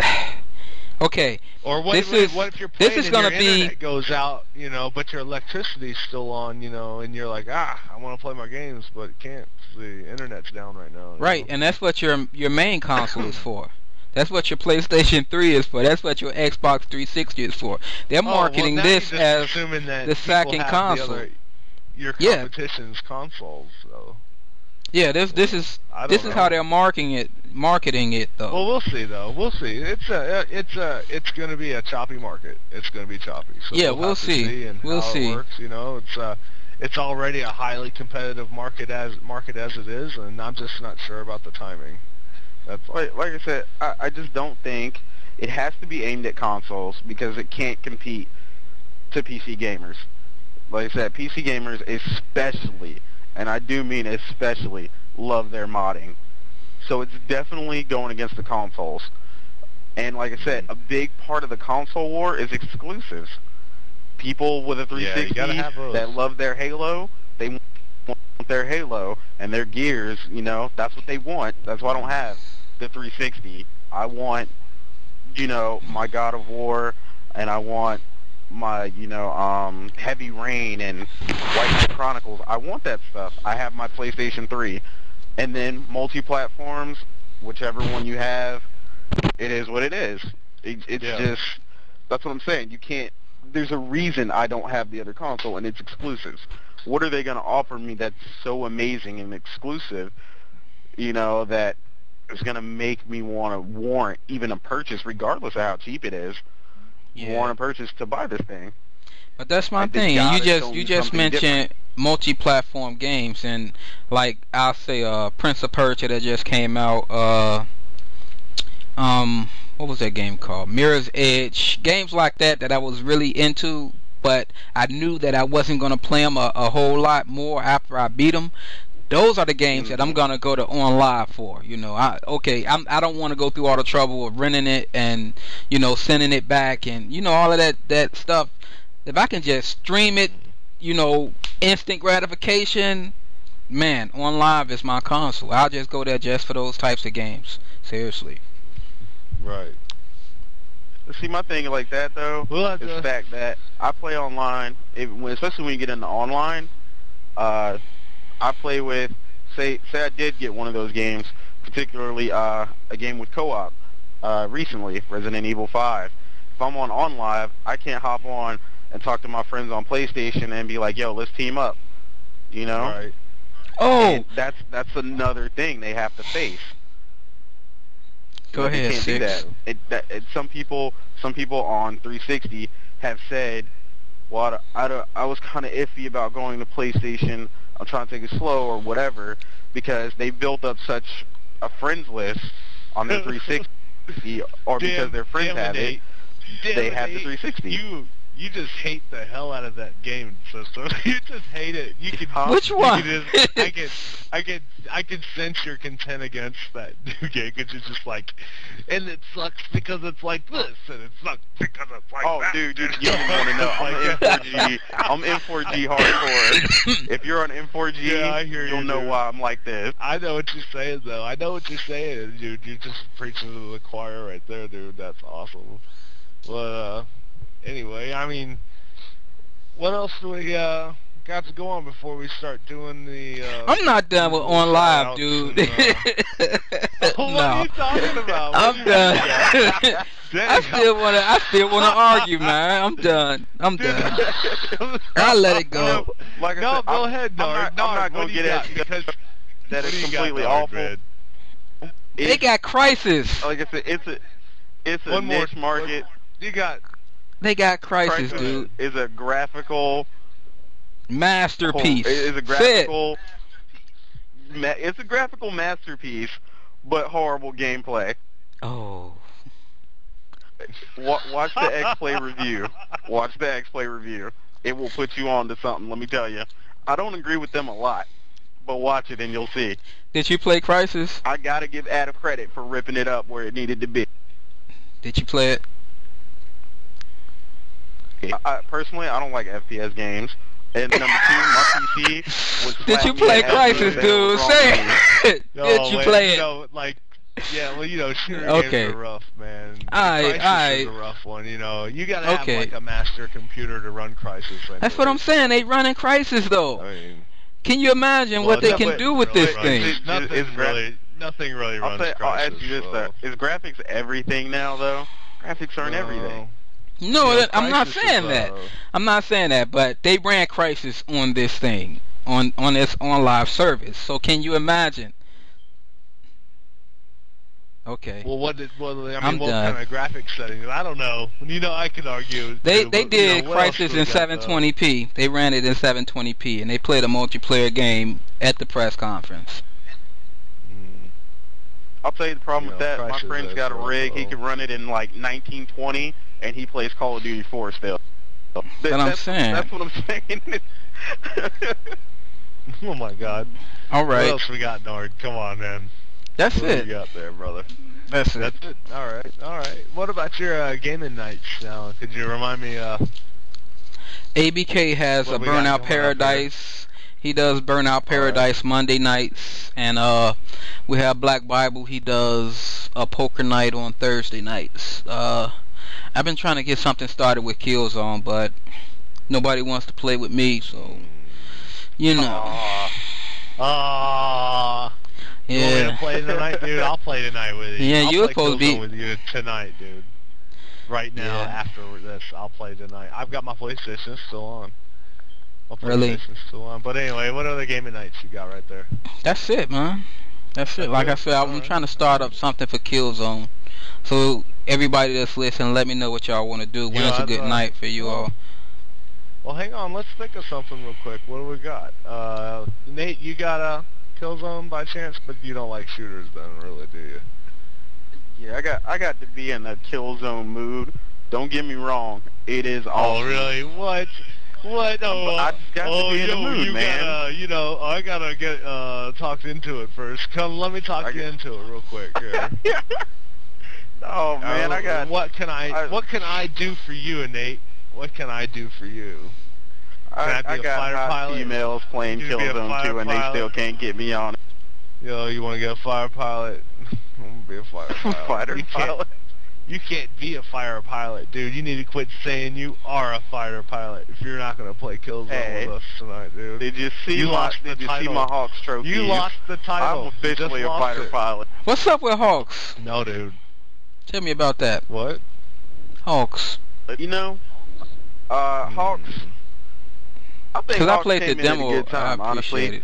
[SPEAKER 3] okay.
[SPEAKER 1] Or what,
[SPEAKER 3] This
[SPEAKER 1] what,
[SPEAKER 3] is-
[SPEAKER 1] what if you're
[SPEAKER 3] this
[SPEAKER 1] playing
[SPEAKER 3] is
[SPEAKER 1] and
[SPEAKER 3] gonna
[SPEAKER 1] your
[SPEAKER 3] be-
[SPEAKER 1] internet goes out, you know, but your electricity's still on, you know, and you're like, ah, I want to play my games, but can't. The internet's down right now. you
[SPEAKER 3] Right,
[SPEAKER 1] know?
[SPEAKER 3] and that's what your your main console is for. That's what your PlayStation three is for. That's what your Xbox three sixty is for. They're
[SPEAKER 1] Oh, well,
[SPEAKER 3] marketing
[SPEAKER 1] now
[SPEAKER 3] this
[SPEAKER 1] you're just
[SPEAKER 3] as
[SPEAKER 1] assuming that
[SPEAKER 3] the
[SPEAKER 1] people
[SPEAKER 3] second
[SPEAKER 1] have
[SPEAKER 3] console.
[SPEAKER 1] The other, your
[SPEAKER 3] Yeah.
[SPEAKER 1] competition's consoles, so.
[SPEAKER 3] yeah. This this is
[SPEAKER 1] I don't
[SPEAKER 3] this is
[SPEAKER 1] know.
[SPEAKER 3] how they're marketing it, marketing it though.
[SPEAKER 1] Well, we'll see though. We'll see. It's a, it's a, it's going to be a choppy market. It's going to be choppy. So
[SPEAKER 3] Yeah,
[SPEAKER 1] we'll,
[SPEAKER 3] we'll
[SPEAKER 1] have to
[SPEAKER 3] see.
[SPEAKER 1] see and
[SPEAKER 3] We'll
[SPEAKER 1] how
[SPEAKER 3] see.
[SPEAKER 1] It works. You know, it's uh, it's already a highly competitive market as market as it is, and I'm just not sure about the timing. That's all.
[SPEAKER 2] Like, like I said, I, I just don't think it has to be aimed at consoles, because it can't compete to P C gamers. Like I said, P C gamers especially, and I do mean especially, love their modding. So it's definitely going against the consoles. And like I said, a big part of the console war is exclusives. People with a
[SPEAKER 1] Yeah, you
[SPEAKER 2] 360
[SPEAKER 1] gotta have those.
[SPEAKER 2] that love their Halo, they want their Halo and their Gears, you know, that's what they want. That's why I don't have the three sixty. I want, you know, my God of War, and I want my, you know, um, Heavy Rain and White Knight Chronicles. I want that stuff. I have my PlayStation three. And then multi-platforms, whichever one you have, it is what it is. It, it's
[SPEAKER 1] Yeah.
[SPEAKER 2] just, that's what I'm saying. You can't, there's a reason I don't have the other console, and it's exclusives. What are they going to offer me that's so amazing and exclusive, you know, that is going to make me want to warrant even a purchase, regardless of how cheap it is, warrant a purchase to buy this thing?
[SPEAKER 3] But that's my
[SPEAKER 2] Like, they
[SPEAKER 3] thing. And you
[SPEAKER 2] gotta
[SPEAKER 3] just
[SPEAKER 2] show
[SPEAKER 3] you
[SPEAKER 2] me
[SPEAKER 3] just
[SPEAKER 2] something
[SPEAKER 3] mentioned multi-platform games, and like I'll say, uh, Prince of Persia that just came out. Uh, um, what was that game called? Mirror's Edge. Games like that that I was really into, but I knew that I wasn't gonna play them a, a whole lot more after I beat them. Those are the games that I'm gonna go to on live for. You know, I okay, I'm I don't want to go through all the trouble of renting it and you know sending it back and you know all of that that stuff. If I can just stream it, you know, instant gratification, man, on live is my console. I'll just go there just for those types of games. Seriously.
[SPEAKER 1] Right.
[SPEAKER 2] See, my thing like that though
[SPEAKER 1] Well,
[SPEAKER 2] is
[SPEAKER 1] uh,
[SPEAKER 2] the fact that I play online, it, when, especially when you get into online. Uh, I play with, say, say I did get one of those games, particularly uh, a game with co-op uh, recently, Resident Evil five. If I'm on on live, I can't hop on and talk to my friends on PlayStation and be like, "Yo, let's team up," you know?
[SPEAKER 1] Right.
[SPEAKER 3] Oh,
[SPEAKER 2] And that's that's another thing they have to face.
[SPEAKER 3] go
[SPEAKER 2] But they
[SPEAKER 3] ahead,
[SPEAKER 2] can't do
[SPEAKER 3] Six.
[SPEAKER 2] that. It, that it, some people, some people on three sixty have said, "Well, I, I, I was kind of iffy about going to PlayStation. I'm trying to take it slow or whatever," because they built up such a friends list on their three sixty, or because
[SPEAKER 1] Damn-
[SPEAKER 2] their friends
[SPEAKER 1] damn
[SPEAKER 2] had it.
[SPEAKER 1] Nate. Damn
[SPEAKER 2] They
[SPEAKER 1] it,
[SPEAKER 2] had the
[SPEAKER 1] Nate.
[SPEAKER 2] three sixty.
[SPEAKER 1] You you just hate the hell out of that game system. You just hate it. You can.
[SPEAKER 2] Huh?
[SPEAKER 3] Which
[SPEAKER 1] you
[SPEAKER 3] one?
[SPEAKER 1] can just- I can I can I can sense your content against that new game because it's just like, and it sucks because it's like this, and it sucks because it's like
[SPEAKER 2] Oh,
[SPEAKER 1] that.
[SPEAKER 2] dude, you, you don't want to know. I'm
[SPEAKER 1] Like
[SPEAKER 2] M four G. I'm M four G hardcore. If you're on M four G,
[SPEAKER 1] Yeah, I hear you,
[SPEAKER 2] you'll know
[SPEAKER 1] dude.
[SPEAKER 2] why I'm like this.
[SPEAKER 1] I know what you're saying, though. I know what you're saying, dude. You're just preaching to the choir right there, dude. That's awesome. But, uh, anyway, I mean, what else do we, uh, got to go on before we start doing the, uh...
[SPEAKER 3] I'm not done with on live,
[SPEAKER 1] shout-outs
[SPEAKER 3] dude.
[SPEAKER 1] and, uh, what are
[SPEAKER 3] No,
[SPEAKER 1] you talking about? What
[SPEAKER 3] I'm
[SPEAKER 1] are you
[SPEAKER 3] done.
[SPEAKER 1] talking about?
[SPEAKER 3] I still wanna, I still wanna argue, man. I'm done. I'm done. I'll let it go.
[SPEAKER 2] Like I
[SPEAKER 1] No,
[SPEAKER 2] said,
[SPEAKER 1] go
[SPEAKER 2] I'm,
[SPEAKER 1] ahead,
[SPEAKER 2] I'm
[SPEAKER 1] Nard.
[SPEAKER 2] not, I'm
[SPEAKER 1] Nard,
[SPEAKER 2] not
[SPEAKER 1] what
[SPEAKER 2] going
[SPEAKER 1] do
[SPEAKER 2] to
[SPEAKER 1] you
[SPEAKER 2] get
[SPEAKER 1] got?
[SPEAKER 2] at you
[SPEAKER 1] Because
[SPEAKER 2] that
[SPEAKER 1] what
[SPEAKER 2] it's
[SPEAKER 1] do you got,
[SPEAKER 2] completely
[SPEAKER 1] Nard,
[SPEAKER 2] awful.
[SPEAKER 1] man?
[SPEAKER 3] They
[SPEAKER 2] It's,
[SPEAKER 3] got Crisis.
[SPEAKER 2] like I said, it's a it's a
[SPEAKER 1] One more-
[SPEAKER 2] niche market.
[SPEAKER 1] You got...
[SPEAKER 3] They got Crisis,
[SPEAKER 2] Crisis
[SPEAKER 3] dude.
[SPEAKER 2] is a graphical
[SPEAKER 3] Masterpiece.
[SPEAKER 2] It is a
[SPEAKER 3] Sit.
[SPEAKER 2] graphical. Ma- it's a graphical masterpiece, but horrible gameplay.
[SPEAKER 3] Oh.
[SPEAKER 2] Wa- watch the X Play review. Watch the X Play review. It will put you on to something. Let me tell you. I don't agree with them a lot, but watch it and you'll see.
[SPEAKER 3] Did you play Crisis?
[SPEAKER 2] I gotta give Adam credit for ripping it up where it needed to be.
[SPEAKER 3] Did you play it?
[SPEAKER 2] I, I, personally, I don't like F P S games. And number two, my P C was.
[SPEAKER 3] Did you
[SPEAKER 2] flat
[SPEAKER 3] play
[SPEAKER 2] as
[SPEAKER 3] Crisis,
[SPEAKER 2] hell
[SPEAKER 3] dude?
[SPEAKER 2] wrong
[SPEAKER 3] Say
[SPEAKER 2] with me.
[SPEAKER 3] it.
[SPEAKER 1] No,
[SPEAKER 3] Did you
[SPEAKER 1] man,
[SPEAKER 3] play
[SPEAKER 1] you
[SPEAKER 3] it?
[SPEAKER 1] know, like, yeah, well, you know, shooter
[SPEAKER 3] Okay.
[SPEAKER 1] games are rough, man.
[SPEAKER 3] Aight,
[SPEAKER 1] Crysis
[SPEAKER 3] aight.
[SPEAKER 1] is a rough one, you know. You gotta have,
[SPEAKER 3] Okay.
[SPEAKER 1] like, a master computer to run Crysis.
[SPEAKER 3] That's what I'm
[SPEAKER 1] anyways.
[SPEAKER 3] saying. They running Crisis though.
[SPEAKER 1] I mean,
[SPEAKER 3] Can you imagine
[SPEAKER 1] well,
[SPEAKER 3] what they
[SPEAKER 1] no,
[SPEAKER 3] can
[SPEAKER 1] but
[SPEAKER 3] do with
[SPEAKER 1] really
[SPEAKER 3] this
[SPEAKER 1] runs-
[SPEAKER 3] thing?
[SPEAKER 2] It-
[SPEAKER 1] Nothing
[SPEAKER 2] it's gra-
[SPEAKER 1] really, nothing really
[SPEAKER 2] I'll,
[SPEAKER 1] runs
[SPEAKER 2] say,
[SPEAKER 1] Crysis.
[SPEAKER 2] I'll ask you this
[SPEAKER 1] so.
[SPEAKER 2] though: is graphics everything now? Though graphics aren't
[SPEAKER 1] No.
[SPEAKER 2] everything.
[SPEAKER 3] No,
[SPEAKER 1] Yeah,
[SPEAKER 3] that- I'm not
[SPEAKER 1] Crysis
[SPEAKER 3] saying
[SPEAKER 1] is,
[SPEAKER 3] that.
[SPEAKER 1] uh,
[SPEAKER 3] I'm not saying that, but they ran Crisis on this thing, on on this on live service. So can you imagine? Okay.
[SPEAKER 1] Well, what did, well, I mean,
[SPEAKER 3] I'm
[SPEAKER 1] what
[SPEAKER 3] done.
[SPEAKER 1] kind of graphics settings? I don't know. You know, I could argue.
[SPEAKER 3] They
[SPEAKER 1] too,
[SPEAKER 3] they
[SPEAKER 1] but, you know,
[SPEAKER 3] did
[SPEAKER 1] what else
[SPEAKER 3] Crisis
[SPEAKER 1] do we
[SPEAKER 3] in
[SPEAKER 1] got,
[SPEAKER 3] seven
[SPEAKER 1] though?
[SPEAKER 3] twenty p. They ran it in seven twenty p, and they played a multiplayer game at the press conference.
[SPEAKER 1] Hmm.
[SPEAKER 2] I'll tell you the problem
[SPEAKER 1] You
[SPEAKER 2] with
[SPEAKER 1] know,
[SPEAKER 2] that. My
[SPEAKER 1] Crysis
[SPEAKER 2] friend's
[SPEAKER 1] is,
[SPEAKER 2] got a
[SPEAKER 1] uh,
[SPEAKER 2] rig. He
[SPEAKER 1] oh.
[SPEAKER 2] can run it in like nineteen twenty, and he plays Call of Duty four still. That-
[SPEAKER 3] But I'm
[SPEAKER 2] that's,
[SPEAKER 3] saying-
[SPEAKER 2] That's what I'm saying.
[SPEAKER 1] Oh my God.
[SPEAKER 3] All
[SPEAKER 1] What
[SPEAKER 3] right,
[SPEAKER 1] else we got, Nard? Come on, man.
[SPEAKER 3] that's
[SPEAKER 1] What do
[SPEAKER 3] it.
[SPEAKER 1] you got there, brother?
[SPEAKER 3] That's it.
[SPEAKER 1] That's it. All right, all right. What about your uh, gaming nights now? Could you remind me? Uh,
[SPEAKER 3] A B K has
[SPEAKER 1] What
[SPEAKER 3] a
[SPEAKER 1] we got
[SPEAKER 3] Burnout
[SPEAKER 1] going out
[SPEAKER 3] Paradise. He does Burnout Paradise Monday nights, and uh, we have Black Bible. He does a poker night on Thursday nights. Uh, I've been trying to get something started with Killzone, but nobody wants to play with me, so you know.
[SPEAKER 2] Aw.
[SPEAKER 1] ah, you want me to
[SPEAKER 3] Yeah.
[SPEAKER 1] play tonight, dude? I'll play tonight with you.
[SPEAKER 3] Yeah,
[SPEAKER 1] I'll
[SPEAKER 3] you were
[SPEAKER 1] play
[SPEAKER 3] supposed to be-
[SPEAKER 1] Killzone with you tonight, dude. Right now,
[SPEAKER 3] Yeah.
[SPEAKER 1] after this, I'll play tonight. I've got my PlayStation still on. My
[SPEAKER 3] Really?
[SPEAKER 1] PlayStation's still on. But anyway, what other gaming nights you got right there?
[SPEAKER 3] That's it, man. That's it.
[SPEAKER 1] That's
[SPEAKER 3] Like
[SPEAKER 1] it?
[SPEAKER 3] I said, I'm
[SPEAKER 1] Alright.
[SPEAKER 3] trying to start up something for Killzone. So everybody that's listening, let me know what y'all want to do. When
[SPEAKER 1] Yeah,
[SPEAKER 3] it's a
[SPEAKER 1] I'd,
[SPEAKER 3] good
[SPEAKER 1] uh,
[SPEAKER 3] night for you
[SPEAKER 1] well,
[SPEAKER 3] all.
[SPEAKER 1] Well, hang on. Let's think of something real quick. What do we got? Uh, Nate, you got a Killzone by chance, but you don't like shooters, then, really, do you?
[SPEAKER 2] Yeah, I got I got to be in a Killzone mood. Don't get me wrong, it is
[SPEAKER 1] Oh,
[SPEAKER 2] awesome.
[SPEAKER 1] really? What? What? Oh,
[SPEAKER 2] I just got to
[SPEAKER 1] oh,
[SPEAKER 2] be in the
[SPEAKER 1] yo,
[SPEAKER 2] mood,
[SPEAKER 1] you
[SPEAKER 2] man.
[SPEAKER 1] gotta, you know, oh, I gotta get uh talked into it first. Come, let me talk
[SPEAKER 2] I
[SPEAKER 1] you
[SPEAKER 2] get-
[SPEAKER 1] into it real quick. Here.
[SPEAKER 2] Oh man,
[SPEAKER 1] Uh,
[SPEAKER 2] I got.
[SPEAKER 1] What can I,
[SPEAKER 2] I-
[SPEAKER 1] What can I do for you, Nate? What can I do for you? Can I
[SPEAKER 2] I,
[SPEAKER 1] be
[SPEAKER 2] I
[SPEAKER 1] a
[SPEAKER 2] got
[SPEAKER 1] fighter
[SPEAKER 2] hot
[SPEAKER 1] pilot?
[SPEAKER 2] females playing
[SPEAKER 1] You can be a
[SPEAKER 2] Killzone
[SPEAKER 1] fighter
[SPEAKER 2] two, and they
[SPEAKER 1] pilot?
[SPEAKER 2] still can't get me on it.
[SPEAKER 1] Yo, you want to get a fighter pilot? I'm gonna be a fighter pilot.
[SPEAKER 2] Fighter
[SPEAKER 1] you can't,
[SPEAKER 2] pilot.
[SPEAKER 1] You can't be a fighter pilot, dude. You need to quit saying you are a fighter pilot if you're not gonna play Killzone
[SPEAKER 2] Hey.
[SPEAKER 1] with us tonight, dude.
[SPEAKER 2] Did you see
[SPEAKER 1] You
[SPEAKER 2] my?
[SPEAKER 1] lost the
[SPEAKER 2] Did you see
[SPEAKER 1] title.
[SPEAKER 2] my Hawks trophy?
[SPEAKER 1] You lost the title.
[SPEAKER 2] I'm
[SPEAKER 1] You
[SPEAKER 2] officially
[SPEAKER 1] just
[SPEAKER 2] a
[SPEAKER 1] lost
[SPEAKER 2] fighter
[SPEAKER 1] it.
[SPEAKER 2] pilot.
[SPEAKER 3] What's up with Hawks?
[SPEAKER 1] No, dude.
[SPEAKER 3] Tell me about that.
[SPEAKER 1] What?
[SPEAKER 3] Hawks.
[SPEAKER 2] You know, uh, Hawks.
[SPEAKER 1] Hmm.
[SPEAKER 2] I think
[SPEAKER 3] Because I
[SPEAKER 2] Hawks
[SPEAKER 3] played the
[SPEAKER 2] came in at a
[SPEAKER 3] demo.
[SPEAKER 2] good time,
[SPEAKER 3] I
[SPEAKER 2] honestly.
[SPEAKER 3] appreciate it.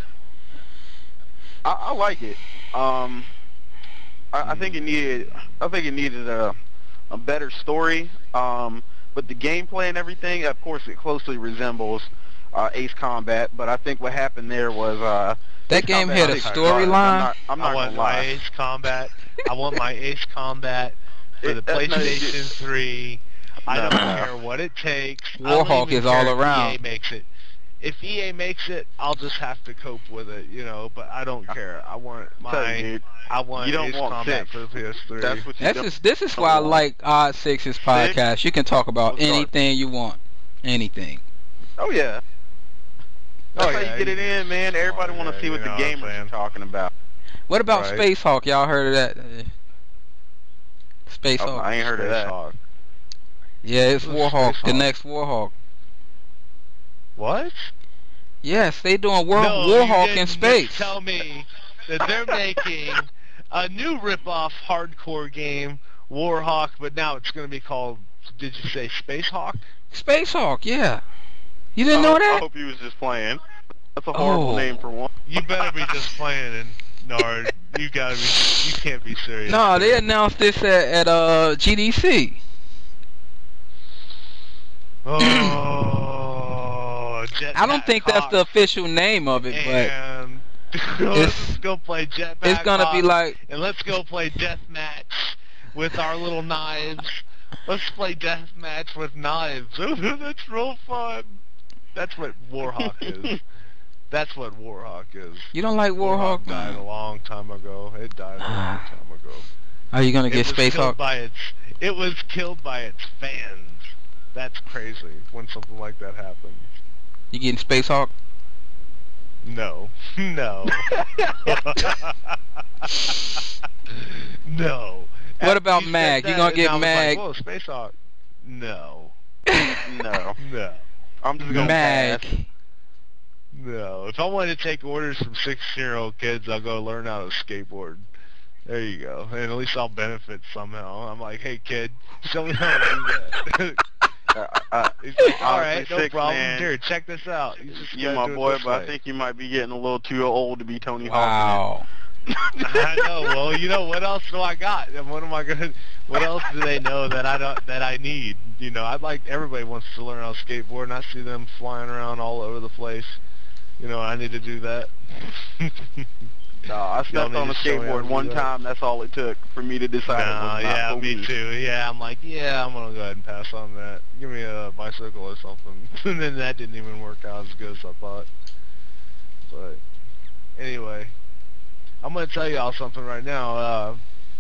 [SPEAKER 2] I, I like it. Um, I, I think it needed. I think it needed a a better story. Um, but the gameplay and everything, of course, it closely resembles uh, Ace Combat. But I think what happened there was uh,
[SPEAKER 3] That
[SPEAKER 2] Ace
[SPEAKER 3] game
[SPEAKER 2] Combat
[SPEAKER 3] had a
[SPEAKER 2] takes guns.
[SPEAKER 3] storyline?
[SPEAKER 2] I'm not, I'm not
[SPEAKER 1] I want
[SPEAKER 2] gonna
[SPEAKER 1] my
[SPEAKER 2] lie.
[SPEAKER 1] Ace Combat. I want my Ace Combat for the
[SPEAKER 2] It- uh, no, it
[SPEAKER 1] PlayStation
[SPEAKER 2] just-
[SPEAKER 1] three. I
[SPEAKER 2] No,
[SPEAKER 1] don't
[SPEAKER 2] no.
[SPEAKER 1] care what it takes. I don't
[SPEAKER 3] Warhawk
[SPEAKER 1] even
[SPEAKER 3] is
[SPEAKER 1] care
[SPEAKER 3] all
[SPEAKER 1] if
[SPEAKER 3] around.
[SPEAKER 1] E A makes it. If E A makes it, I'll just have to cope with it, you know. But I don't care. I want
[SPEAKER 2] Tell you,
[SPEAKER 1] my.
[SPEAKER 2] dude,
[SPEAKER 1] I want
[SPEAKER 2] you don't
[SPEAKER 1] Ace
[SPEAKER 2] want
[SPEAKER 1] Combat
[SPEAKER 2] six.
[SPEAKER 1] for the P S three.
[SPEAKER 2] That's what you
[SPEAKER 3] That's
[SPEAKER 2] don't.
[SPEAKER 3] just, this is why I
[SPEAKER 2] want.
[SPEAKER 3] like Odd Six's podcast. You can talk about
[SPEAKER 2] I'm sorry.
[SPEAKER 3] anything you want. Anything.
[SPEAKER 2] Oh yeah. That's
[SPEAKER 1] Oh,
[SPEAKER 2] how
[SPEAKER 1] yeah,
[SPEAKER 2] you get it
[SPEAKER 1] you-
[SPEAKER 2] in, man. Everybody
[SPEAKER 1] Oh,
[SPEAKER 2] want to
[SPEAKER 1] yeah,
[SPEAKER 2] see what
[SPEAKER 1] you
[SPEAKER 2] the
[SPEAKER 1] know what I'm
[SPEAKER 2] gamers
[SPEAKER 1] saying.
[SPEAKER 2] are talking about.
[SPEAKER 3] What about
[SPEAKER 1] Right.
[SPEAKER 3] Space Hawk? Y'all heard of that? Uh, Space
[SPEAKER 2] Oh,
[SPEAKER 3] Hawk.
[SPEAKER 2] I ain't heard of
[SPEAKER 1] Space
[SPEAKER 2] that.
[SPEAKER 1] Hawk.
[SPEAKER 3] Yeah, it's
[SPEAKER 1] Who's
[SPEAKER 3] Warhawk.
[SPEAKER 1] Space
[SPEAKER 3] The
[SPEAKER 1] Hawk?
[SPEAKER 3] next Warhawk.
[SPEAKER 1] What?
[SPEAKER 3] Yes, they doing War
[SPEAKER 1] no,
[SPEAKER 3] Warhawk
[SPEAKER 1] you
[SPEAKER 3] in
[SPEAKER 1] didn't
[SPEAKER 3] space.
[SPEAKER 1] just tell me that they're making a new rip-off hardcore game, Warhawk, but now it's going to be called, did you say Space Hawk?
[SPEAKER 3] Space Hawk, yeah. You didn't
[SPEAKER 2] I
[SPEAKER 3] know
[SPEAKER 2] hope- I
[SPEAKER 3] that?
[SPEAKER 2] hope he was just playing. That's a horrible
[SPEAKER 3] Oh.
[SPEAKER 2] name for one.
[SPEAKER 1] You better be just playing, and Nard, you gotta be, you can't be serious.
[SPEAKER 3] No, they announced this at, at uh G D C.
[SPEAKER 1] Oh, Jetpack
[SPEAKER 3] I don't think that's
[SPEAKER 1] Hawk
[SPEAKER 3] the official name of it, but
[SPEAKER 1] and
[SPEAKER 3] it's-
[SPEAKER 1] let's go play Jetpack
[SPEAKER 3] it's gonna be
[SPEAKER 1] Hawk,
[SPEAKER 3] like
[SPEAKER 1] and let's go play deathmatch with our little knives. Let's play deathmatch with knives. Ooh, that's real fun. That's what Warhawk is. That's what Warhawk is.
[SPEAKER 3] you don't like Warhawk,
[SPEAKER 1] died a
[SPEAKER 3] man.
[SPEAKER 1] long time ago. It died a long time ago.
[SPEAKER 3] Are you gonna
[SPEAKER 1] It
[SPEAKER 3] get
[SPEAKER 1] was
[SPEAKER 3] Space
[SPEAKER 1] killed
[SPEAKER 3] Hawk?
[SPEAKER 1] by its. It was killed by its fans. That's crazy when something like that happens.
[SPEAKER 3] You getting Space Hawk?
[SPEAKER 1] No. No. No.
[SPEAKER 3] What
[SPEAKER 1] After
[SPEAKER 3] about
[SPEAKER 1] you said
[SPEAKER 3] Mag? You
[SPEAKER 1] that,
[SPEAKER 3] gonna
[SPEAKER 1] and
[SPEAKER 3] get
[SPEAKER 1] I was
[SPEAKER 3] Mag?
[SPEAKER 1] Like, whoa, Space Hawk. No.
[SPEAKER 2] No.
[SPEAKER 1] No.
[SPEAKER 2] I'm just gonna pass.
[SPEAKER 3] Mag.
[SPEAKER 1] No. If I wanted to take orders from sixteen-year-old kids, I'll go learn how to skateboard. There you go. And at least I'll benefit somehow. I'm like, hey, kid, show me how to do that.
[SPEAKER 2] Uh, uh,
[SPEAKER 1] He's like, all
[SPEAKER 2] honestly,
[SPEAKER 1] right, no
[SPEAKER 2] Six,
[SPEAKER 1] problem.
[SPEAKER 2] man,
[SPEAKER 1] Here, check this out. You just
[SPEAKER 2] you
[SPEAKER 1] gotta
[SPEAKER 2] my
[SPEAKER 1] do it
[SPEAKER 2] boy,
[SPEAKER 1] this
[SPEAKER 2] but I
[SPEAKER 1] way.
[SPEAKER 2] think you might be getting a little too old to be Tony Hawk.
[SPEAKER 3] Wow.
[SPEAKER 1] I know. Well, you know what else do I got? And what am I gonna? What else do they know that I don't that I need? You know, I'd like everybody wants to learn how to skateboard, and I see them flying around all over the place. You know, I need to do that.
[SPEAKER 2] No, I
[SPEAKER 1] Y'all
[SPEAKER 2] stepped
[SPEAKER 1] need
[SPEAKER 2] on a
[SPEAKER 1] to show me how to
[SPEAKER 2] skateboard
[SPEAKER 1] do
[SPEAKER 2] one
[SPEAKER 1] that.
[SPEAKER 2] time. That's all it took for me to decide it
[SPEAKER 1] Nah,
[SPEAKER 2] was not
[SPEAKER 1] yeah,
[SPEAKER 2] for
[SPEAKER 1] me
[SPEAKER 2] me.
[SPEAKER 1] too. Yeah, I'm like, yeah, I'm gonna go ahead and pass on that. Give me a bicycle or something. And then that didn't even work out as good as I thought. But anyway, I'm gonna tell y'all something right now. Uh,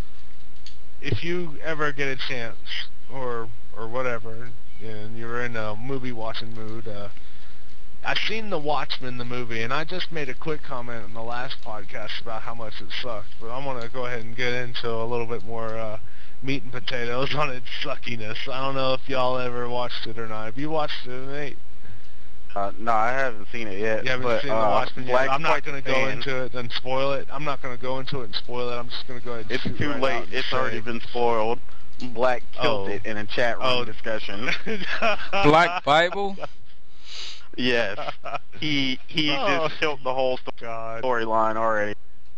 [SPEAKER 1] if you ever get a chance, or or whatever, and you're in a movie watching mood, uh, I've seen The Watchmen, the movie, and I just made a quick comment in the last podcast about how much it sucked. But I'm gonna go ahead and get into a little bit more uh, meat and potatoes on its suckiness. I don't know if y'all ever watched it or not. Have you watched it, Nate?
[SPEAKER 2] Uh, no, I haven't seen it yet.
[SPEAKER 1] You haven't
[SPEAKER 2] but,
[SPEAKER 1] seen
[SPEAKER 2] uh,
[SPEAKER 1] The Watchmen yet?
[SPEAKER 2] Black's
[SPEAKER 1] I'm not
[SPEAKER 2] quite
[SPEAKER 1] going to
[SPEAKER 2] the
[SPEAKER 1] go
[SPEAKER 2] fan.
[SPEAKER 1] into it and spoil it. I'm not going to go into it and spoil it. I'm just going to go ahead and
[SPEAKER 2] It's
[SPEAKER 1] shoot
[SPEAKER 2] too
[SPEAKER 1] right out
[SPEAKER 2] late.
[SPEAKER 1] and
[SPEAKER 2] It's
[SPEAKER 1] say-
[SPEAKER 2] already been spoiled. Black killed
[SPEAKER 1] Oh.
[SPEAKER 2] it in a chat room
[SPEAKER 1] Oh.
[SPEAKER 2] discussion.
[SPEAKER 3] Black Bible?
[SPEAKER 2] Yes. He he
[SPEAKER 1] Oh,
[SPEAKER 2] just killed the whole sto-
[SPEAKER 1] God.
[SPEAKER 2] storyline already.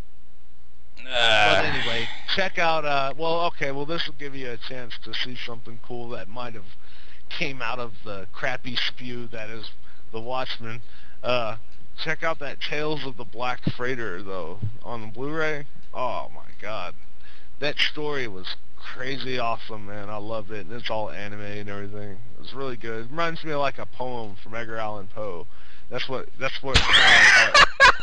[SPEAKER 1] But
[SPEAKER 3] Uh,
[SPEAKER 1] anyway, check out, uh, well, okay, well, this will give you a chance to see something cool that might have came out of the crappy spew that is The Watchmen. Uh, check out that Tales of the Black Freighter, though, on the Blu-ray. Oh, my God. That story was crazy awesome, man. I loved it, and it's all anime and everything. It was really good. It reminds me of like a poem from Edgar Allan Poe. That's what. That's what. Uh,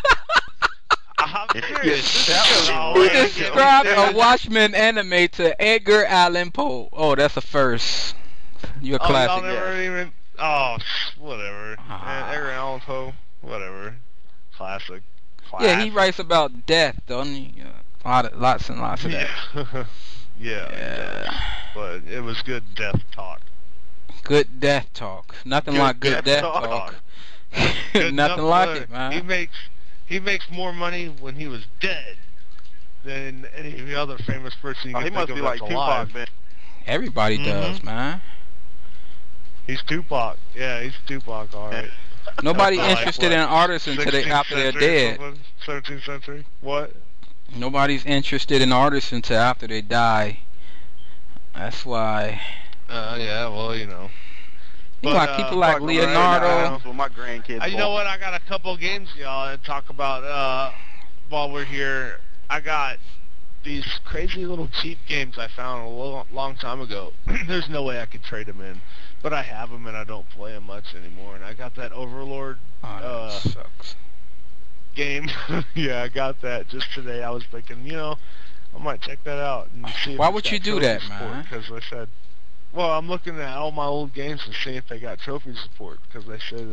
[SPEAKER 1] I'm serious. This is all
[SPEAKER 3] He
[SPEAKER 1] I can
[SPEAKER 3] described
[SPEAKER 1] get.
[SPEAKER 3] a Watchmen anime to Edgar Allan Poe. Oh, that's a first. You're a
[SPEAKER 1] Oh, y'all
[SPEAKER 3] classic.
[SPEAKER 1] never even. Oh, whatever.
[SPEAKER 3] Ah.
[SPEAKER 1] Man, Edgar Allan Poe. Whatever. Classic.
[SPEAKER 3] Yeah, he
[SPEAKER 1] Classic.
[SPEAKER 3] writes about death, don't he? Yeah. A lot of, lots and lots of that.
[SPEAKER 1] Yeah. yeah.
[SPEAKER 3] Yeah.
[SPEAKER 1] But it was good death talk.
[SPEAKER 3] Good death talk. Nothing
[SPEAKER 1] Good
[SPEAKER 3] like good
[SPEAKER 1] death
[SPEAKER 3] death
[SPEAKER 1] talk.
[SPEAKER 3] talk.
[SPEAKER 1] Good
[SPEAKER 3] Nothing
[SPEAKER 1] enough
[SPEAKER 3] like
[SPEAKER 1] for-
[SPEAKER 3] it, man.
[SPEAKER 1] He makes he makes more money when he was dead than any other famous person you
[SPEAKER 2] Oh,
[SPEAKER 1] can
[SPEAKER 2] he
[SPEAKER 1] think
[SPEAKER 2] must
[SPEAKER 1] of
[SPEAKER 2] be like
[SPEAKER 1] that's alive.
[SPEAKER 2] Tupac, man.
[SPEAKER 3] Everybody
[SPEAKER 1] Mhm.
[SPEAKER 3] does, man.
[SPEAKER 1] He's Tupac. Yeah, he's Tupac, all right.
[SPEAKER 3] Nobody
[SPEAKER 1] Like,
[SPEAKER 3] interested
[SPEAKER 1] what,
[SPEAKER 3] in artists until they
[SPEAKER 1] sixteenth
[SPEAKER 3] after they're
[SPEAKER 1] century or
[SPEAKER 3] dead.
[SPEAKER 1] something? seventeenth century? What?
[SPEAKER 3] Nobody's interested in artists until after they die. That's why.
[SPEAKER 1] Uh, yeah, well, you know.
[SPEAKER 3] You know,
[SPEAKER 1] But,
[SPEAKER 3] like people
[SPEAKER 1] uh,
[SPEAKER 3] like
[SPEAKER 2] Fuck, I'm right
[SPEAKER 3] Leonardo.
[SPEAKER 2] now with my grandkids.
[SPEAKER 1] Uh, you know what? I got a couple games, y'all, to talk about uh, while we're here. I got these crazy little cheap games I found a long, long time ago. There's no way I could trade them in, but I have them and I don't play them much anymore. And I got that Overlord
[SPEAKER 3] Oh, that
[SPEAKER 1] uh,
[SPEAKER 3] sucks.
[SPEAKER 1] game. Yeah, I got that just today. I was thinking, you know, I might check that out and see. If
[SPEAKER 3] Why
[SPEAKER 1] it's
[SPEAKER 3] would
[SPEAKER 1] got
[SPEAKER 3] you do
[SPEAKER 1] trophy
[SPEAKER 3] that,
[SPEAKER 1] support,
[SPEAKER 3] man?
[SPEAKER 1] Because they said, well, I'm looking at all my old games and seeing if they got trophy support. Because they say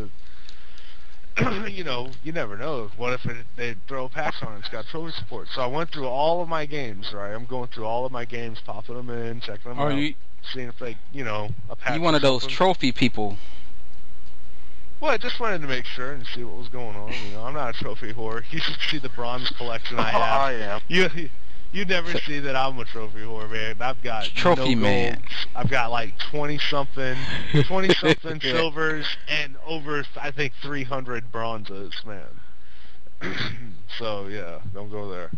[SPEAKER 1] that, you know, you never know. What if it, they throw packs on it? It's got trophy support. So I went through all of my games. Right, I'm going through all of my games, popping them in, checking them
[SPEAKER 3] Are
[SPEAKER 1] out,
[SPEAKER 3] you
[SPEAKER 1] seeing if they, you know, a pack.
[SPEAKER 3] you one
[SPEAKER 1] or
[SPEAKER 3] of those
[SPEAKER 1] something.
[SPEAKER 3] trophy people?
[SPEAKER 1] Well, I just wanted to make sure and see what was going on. You know, I'm not a trophy whore. You should see the bronze collection I
[SPEAKER 2] Oh,
[SPEAKER 1] have.
[SPEAKER 2] I am.
[SPEAKER 1] You you never see that I'm a trophy whore, man. I've got
[SPEAKER 3] Trophy
[SPEAKER 1] no
[SPEAKER 3] man.
[SPEAKER 1] golds. I've got like twenty something, twenty something
[SPEAKER 3] Yeah.
[SPEAKER 1] silvers and over I think three hundred bronzes, man. So yeah, don't go there.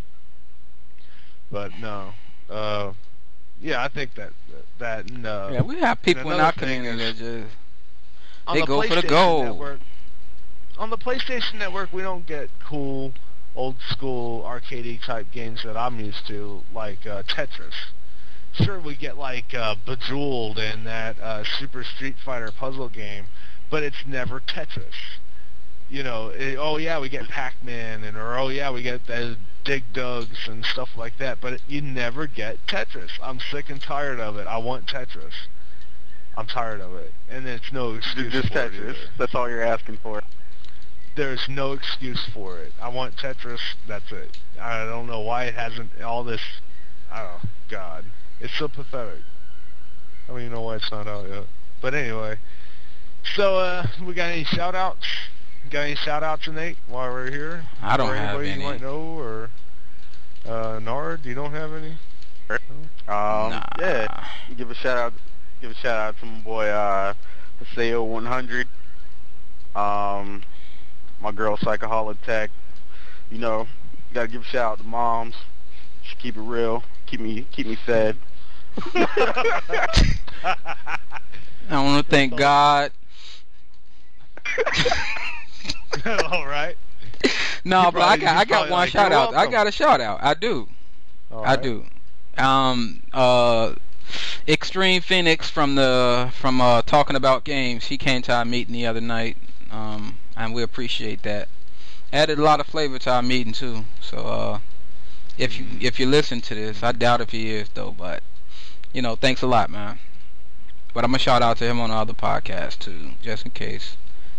[SPEAKER 1] But no, uh, yeah, I think that that and, uh,
[SPEAKER 3] Yeah, we have people in
[SPEAKER 1] another
[SPEAKER 3] our
[SPEAKER 1] thing
[SPEAKER 3] community that
[SPEAKER 1] is-
[SPEAKER 3] just
[SPEAKER 1] on
[SPEAKER 3] they
[SPEAKER 1] the
[SPEAKER 3] go for the
[SPEAKER 1] PlayStation
[SPEAKER 3] gold.
[SPEAKER 1] Network, on the PlayStation Network, we don't get cool, old school arcadey type games that I'm used to, like uh, Tetris. Sure, we get like uh, Bejeweled and that uh, Super Street Fighter puzzle game, but it's never Tetris. You know, it, oh yeah, we get Pac-Man, and or oh yeah, we get the Dig Dugs and stuff like that, but it, you never get Tetris. I'm sick and tired of it. I want Tetris. I'm tired of it, and it's no excuse
[SPEAKER 2] Just
[SPEAKER 1] for it
[SPEAKER 2] Tetris.
[SPEAKER 1] either.
[SPEAKER 2] That's all you're asking for.
[SPEAKER 1] There's no excuse for it. I want Tetris. That's it. I don't know why it hasn't all this. Oh God, it's so pathetic. I don't even know why it's not out yet. But anyway, so uh, we got any shout outs? Got any shout outs, Nate, while we're here?
[SPEAKER 3] I don't
[SPEAKER 1] or
[SPEAKER 3] have
[SPEAKER 1] anybody
[SPEAKER 3] any.
[SPEAKER 1] you might know, or uh, Nard, you don't have any?
[SPEAKER 2] Um,
[SPEAKER 3] Nah.
[SPEAKER 2] yeah. Give a shout out. Give a shout out to my boy uh, Haseo one hundred. Um, my girl Psychoholic Tech. You know, gotta give a shout out to moms. Just keep it real. Keep me keep me fed.
[SPEAKER 3] I want to thank God.
[SPEAKER 1] All right.
[SPEAKER 3] No,
[SPEAKER 1] You
[SPEAKER 3] but I
[SPEAKER 1] probably-
[SPEAKER 3] got
[SPEAKER 1] you
[SPEAKER 3] I got
[SPEAKER 1] probably
[SPEAKER 3] one
[SPEAKER 1] like,
[SPEAKER 3] shout
[SPEAKER 1] "You're
[SPEAKER 3] out. I
[SPEAKER 1] welcome."
[SPEAKER 3] got a shout out. I do.
[SPEAKER 1] All
[SPEAKER 3] I
[SPEAKER 1] right.
[SPEAKER 3] do. Um, uh, Extreme Phoenix from the from uh talking about games. He came to our meeting the other night. Um, and we appreciate that. Added a lot of flavor to our meeting too. So uh, if you if you listen to this, I doubt if he is though. But you know, thanks a lot, man. But I'm gonna shout out to him on the other podcast too, just in case.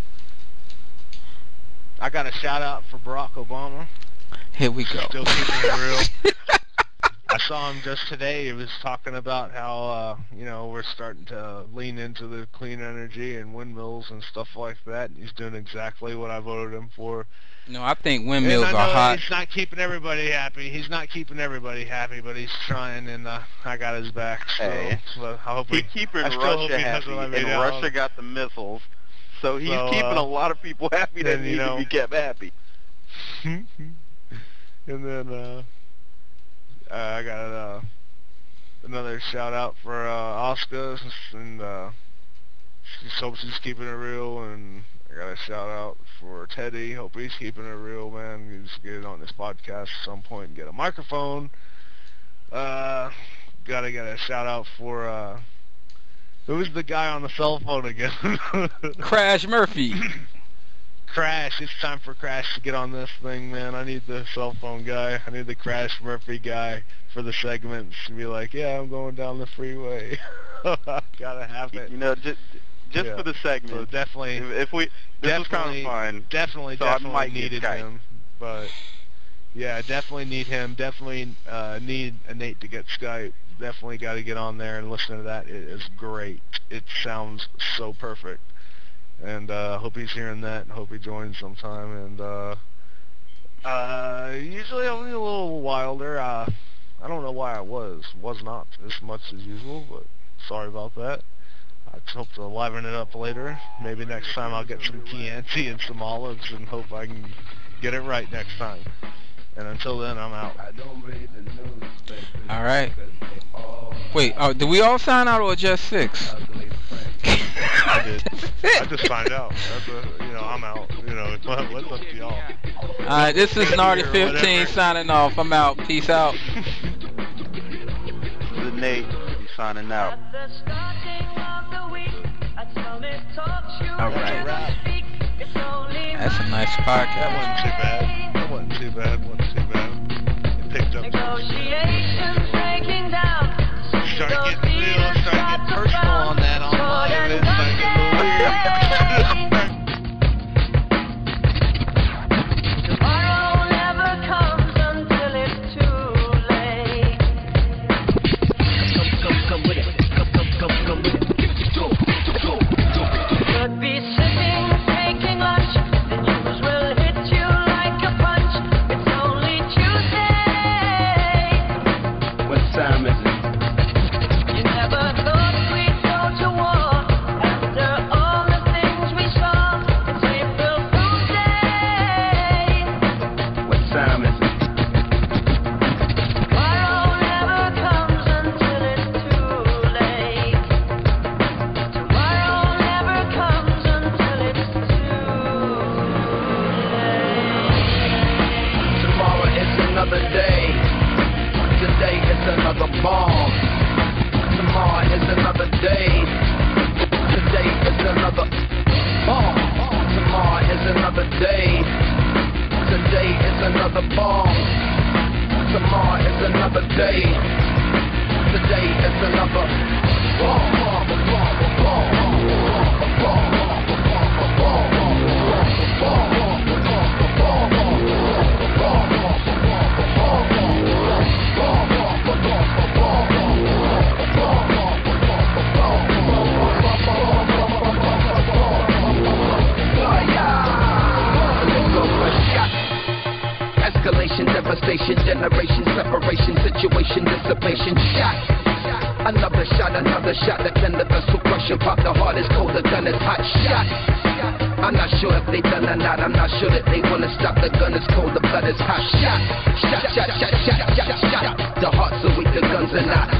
[SPEAKER 1] I got a shout out for Barack Obama.
[SPEAKER 3] Here we go.
[SPEAKER 1] Still keeping it real. I saw him just today. He was talking about how, uh, you know, we're starting to lean into the clean energy and windmills and stuff like that. And he's doing exactly what I voted him for.
[SPEAKER 3] No, I think windmills
[SPEAKER 1] and I
[SPEAKER 3] are
[SPEAKER 1] know
[SPEAKER 3] hot.
[SPEAKER 1] he's not keeping everybody happy. He's not keeping everybody happy, but he's trying, and uh, I got his back. So,
[SPEAKER 2] Hey.
[SPEAKER 1] so I hope
[SPEAKER 2] He's
[SPEAKER 1] we,
[SPEAKER 2] keeping
[SPEAKER 1] I still hope
[SPEAKER 2] Russia
[SPEAKER 1] he does
[SPEAKER 2] happy,
[SPEAKER 1] what I
[SPEAKER 2] and
[SPEAKER 1] made out.
[SPEAKER 2] Russia got the missiles. So he's
[SPEAKER 1] So,
[SPEAKER 2] keeping
[SPEAKER 1] uh,
[SPEAKER 2] a lot of people happy that
[SPEAKER 1] then,
[SPEAKER 2] need
[SPEAKER 1] you know-
[SPEAKER 2] to be kept happy.
[SPEAKER 1] And then uh, uh, I got uh, another shout out for uh, Oscar, and uh, she hopes she's keeping it real. And I got a shout out for Teddy. Hope he's keeping it real, man. He's get on this podcast at some point and get a microphone. Uh, gotta get a shout out for uh, who was the guy on the cell phone again?
[SPEAKER 3] Crash Murphy.
[SPEAKER 1] Crash, it's time for Crash to get on this thing, man. I need the cell phone guy. I need the Crash Murphy guy for the segments to be like, yeah, I'm going down the freeway. Gotta have it.
[SPEAKER 2] You know, just just
[SPEAKER 1] Yeah.
[SPEAKER 2] for the segment.
[SPEAKER 1] So definitely,
[SPEAKER 2] if, if we, this was kind
[SPEAKER 1] definitely,
[SPEAKER 2] of fun.
[SPEAKER 1] definitely,
[SPEAKER 2] So I
[SPEAKER 1] definitely
[SPEAKER 2] might get
[SPEAKER 1] needed
[SPEAKER 2] Skype.
[SPEAKER 1] him. But yeah, definitely need him. Definitely uh, need a Nate to get Skype. Definitely got to get on there and listen to that. It is great. It sounds so perfect. And uh, hope he's hearing that. Hope he joins sometime. And uh, uh, usually I'm a little wilder. Uh, I don't know why I was. Was not as much as usual, but sorry about that. I just hope to liven it up later. Maybe next time I'll get some Chianti and some olives and hope I can get it right next time. And until then, I'm out.
[SPEAKER 3] All right. Wait, oh, did we all sign out or just six?
[SPEAKER 1] I did. I just signed out. That's a, you know, I'm out. You know, it's up to y'all.
[SPEAKER 3] All right, this is Nardi
[SPEAKER 1] Or
[SPEAKER 3] fifteen
[SPEAKER 1] whatever.
[SPEAKER 3] signing off. I'm out. Peace out.
[SPEAKER 2] The Nate, he's signing out.
[SPEAKER 7] At the starting of the week, I tell me talks you
[SPEAKER 3] All right.
[SPEAKER 7] never speak. It's only
[SPEAKER 3] That's a nice
[SPEAKER 1] That
[SPEAKER 3] podcast.
[SPEAKER 1] wasn't too bad. That wasn't too bad. wasn't too bad. It picked up.
[SPEAKER 7] negotiations breaking down.
[SPEAKER 1] Start getting real. Start getting personal on that on live. It's starting to get a little weird.
[SPEAKER 7] Tomorrow never comes until it's too late. Come, come, come with it. Come, come, come, come with it. Could be sitting, taking lunch. The news will hit you like a punch. It's only Tuesday.
[SPEAKER 5] What time is it?
[SPEAKER 7] You never thought we'd go to war after all the things we saw. It's April Fool's Day.
[SPEAKER 5] What time is it?
[SPEAKER 7] Tomorrow never comes until it's too late. Tomorrow never comes until it's too late.
[SPEAKER 5] Tomorrow is another day. Today is another bomb. Tomorrow is another day. Today is another bomb. Tomorrow is another day. Today is another bomb. Tomorrow is another day. Today is another bomb. Bomb, bomb, bomb, bomb, bomb, bomb, bomb, bomb, bomb, escalation, devastation, generation, separation, situation, dissipation, shot. Another shot, another shot, that can the vessel crushing, pop the heart is cold, the gun is hot, shot. I'm not sure if they done or not, I'm not sure that they wanna stop, the gun is cold, the blood is hot, shot. Shot, shot, shot, shot, shot, shot. The hearts are weak, the guns are not.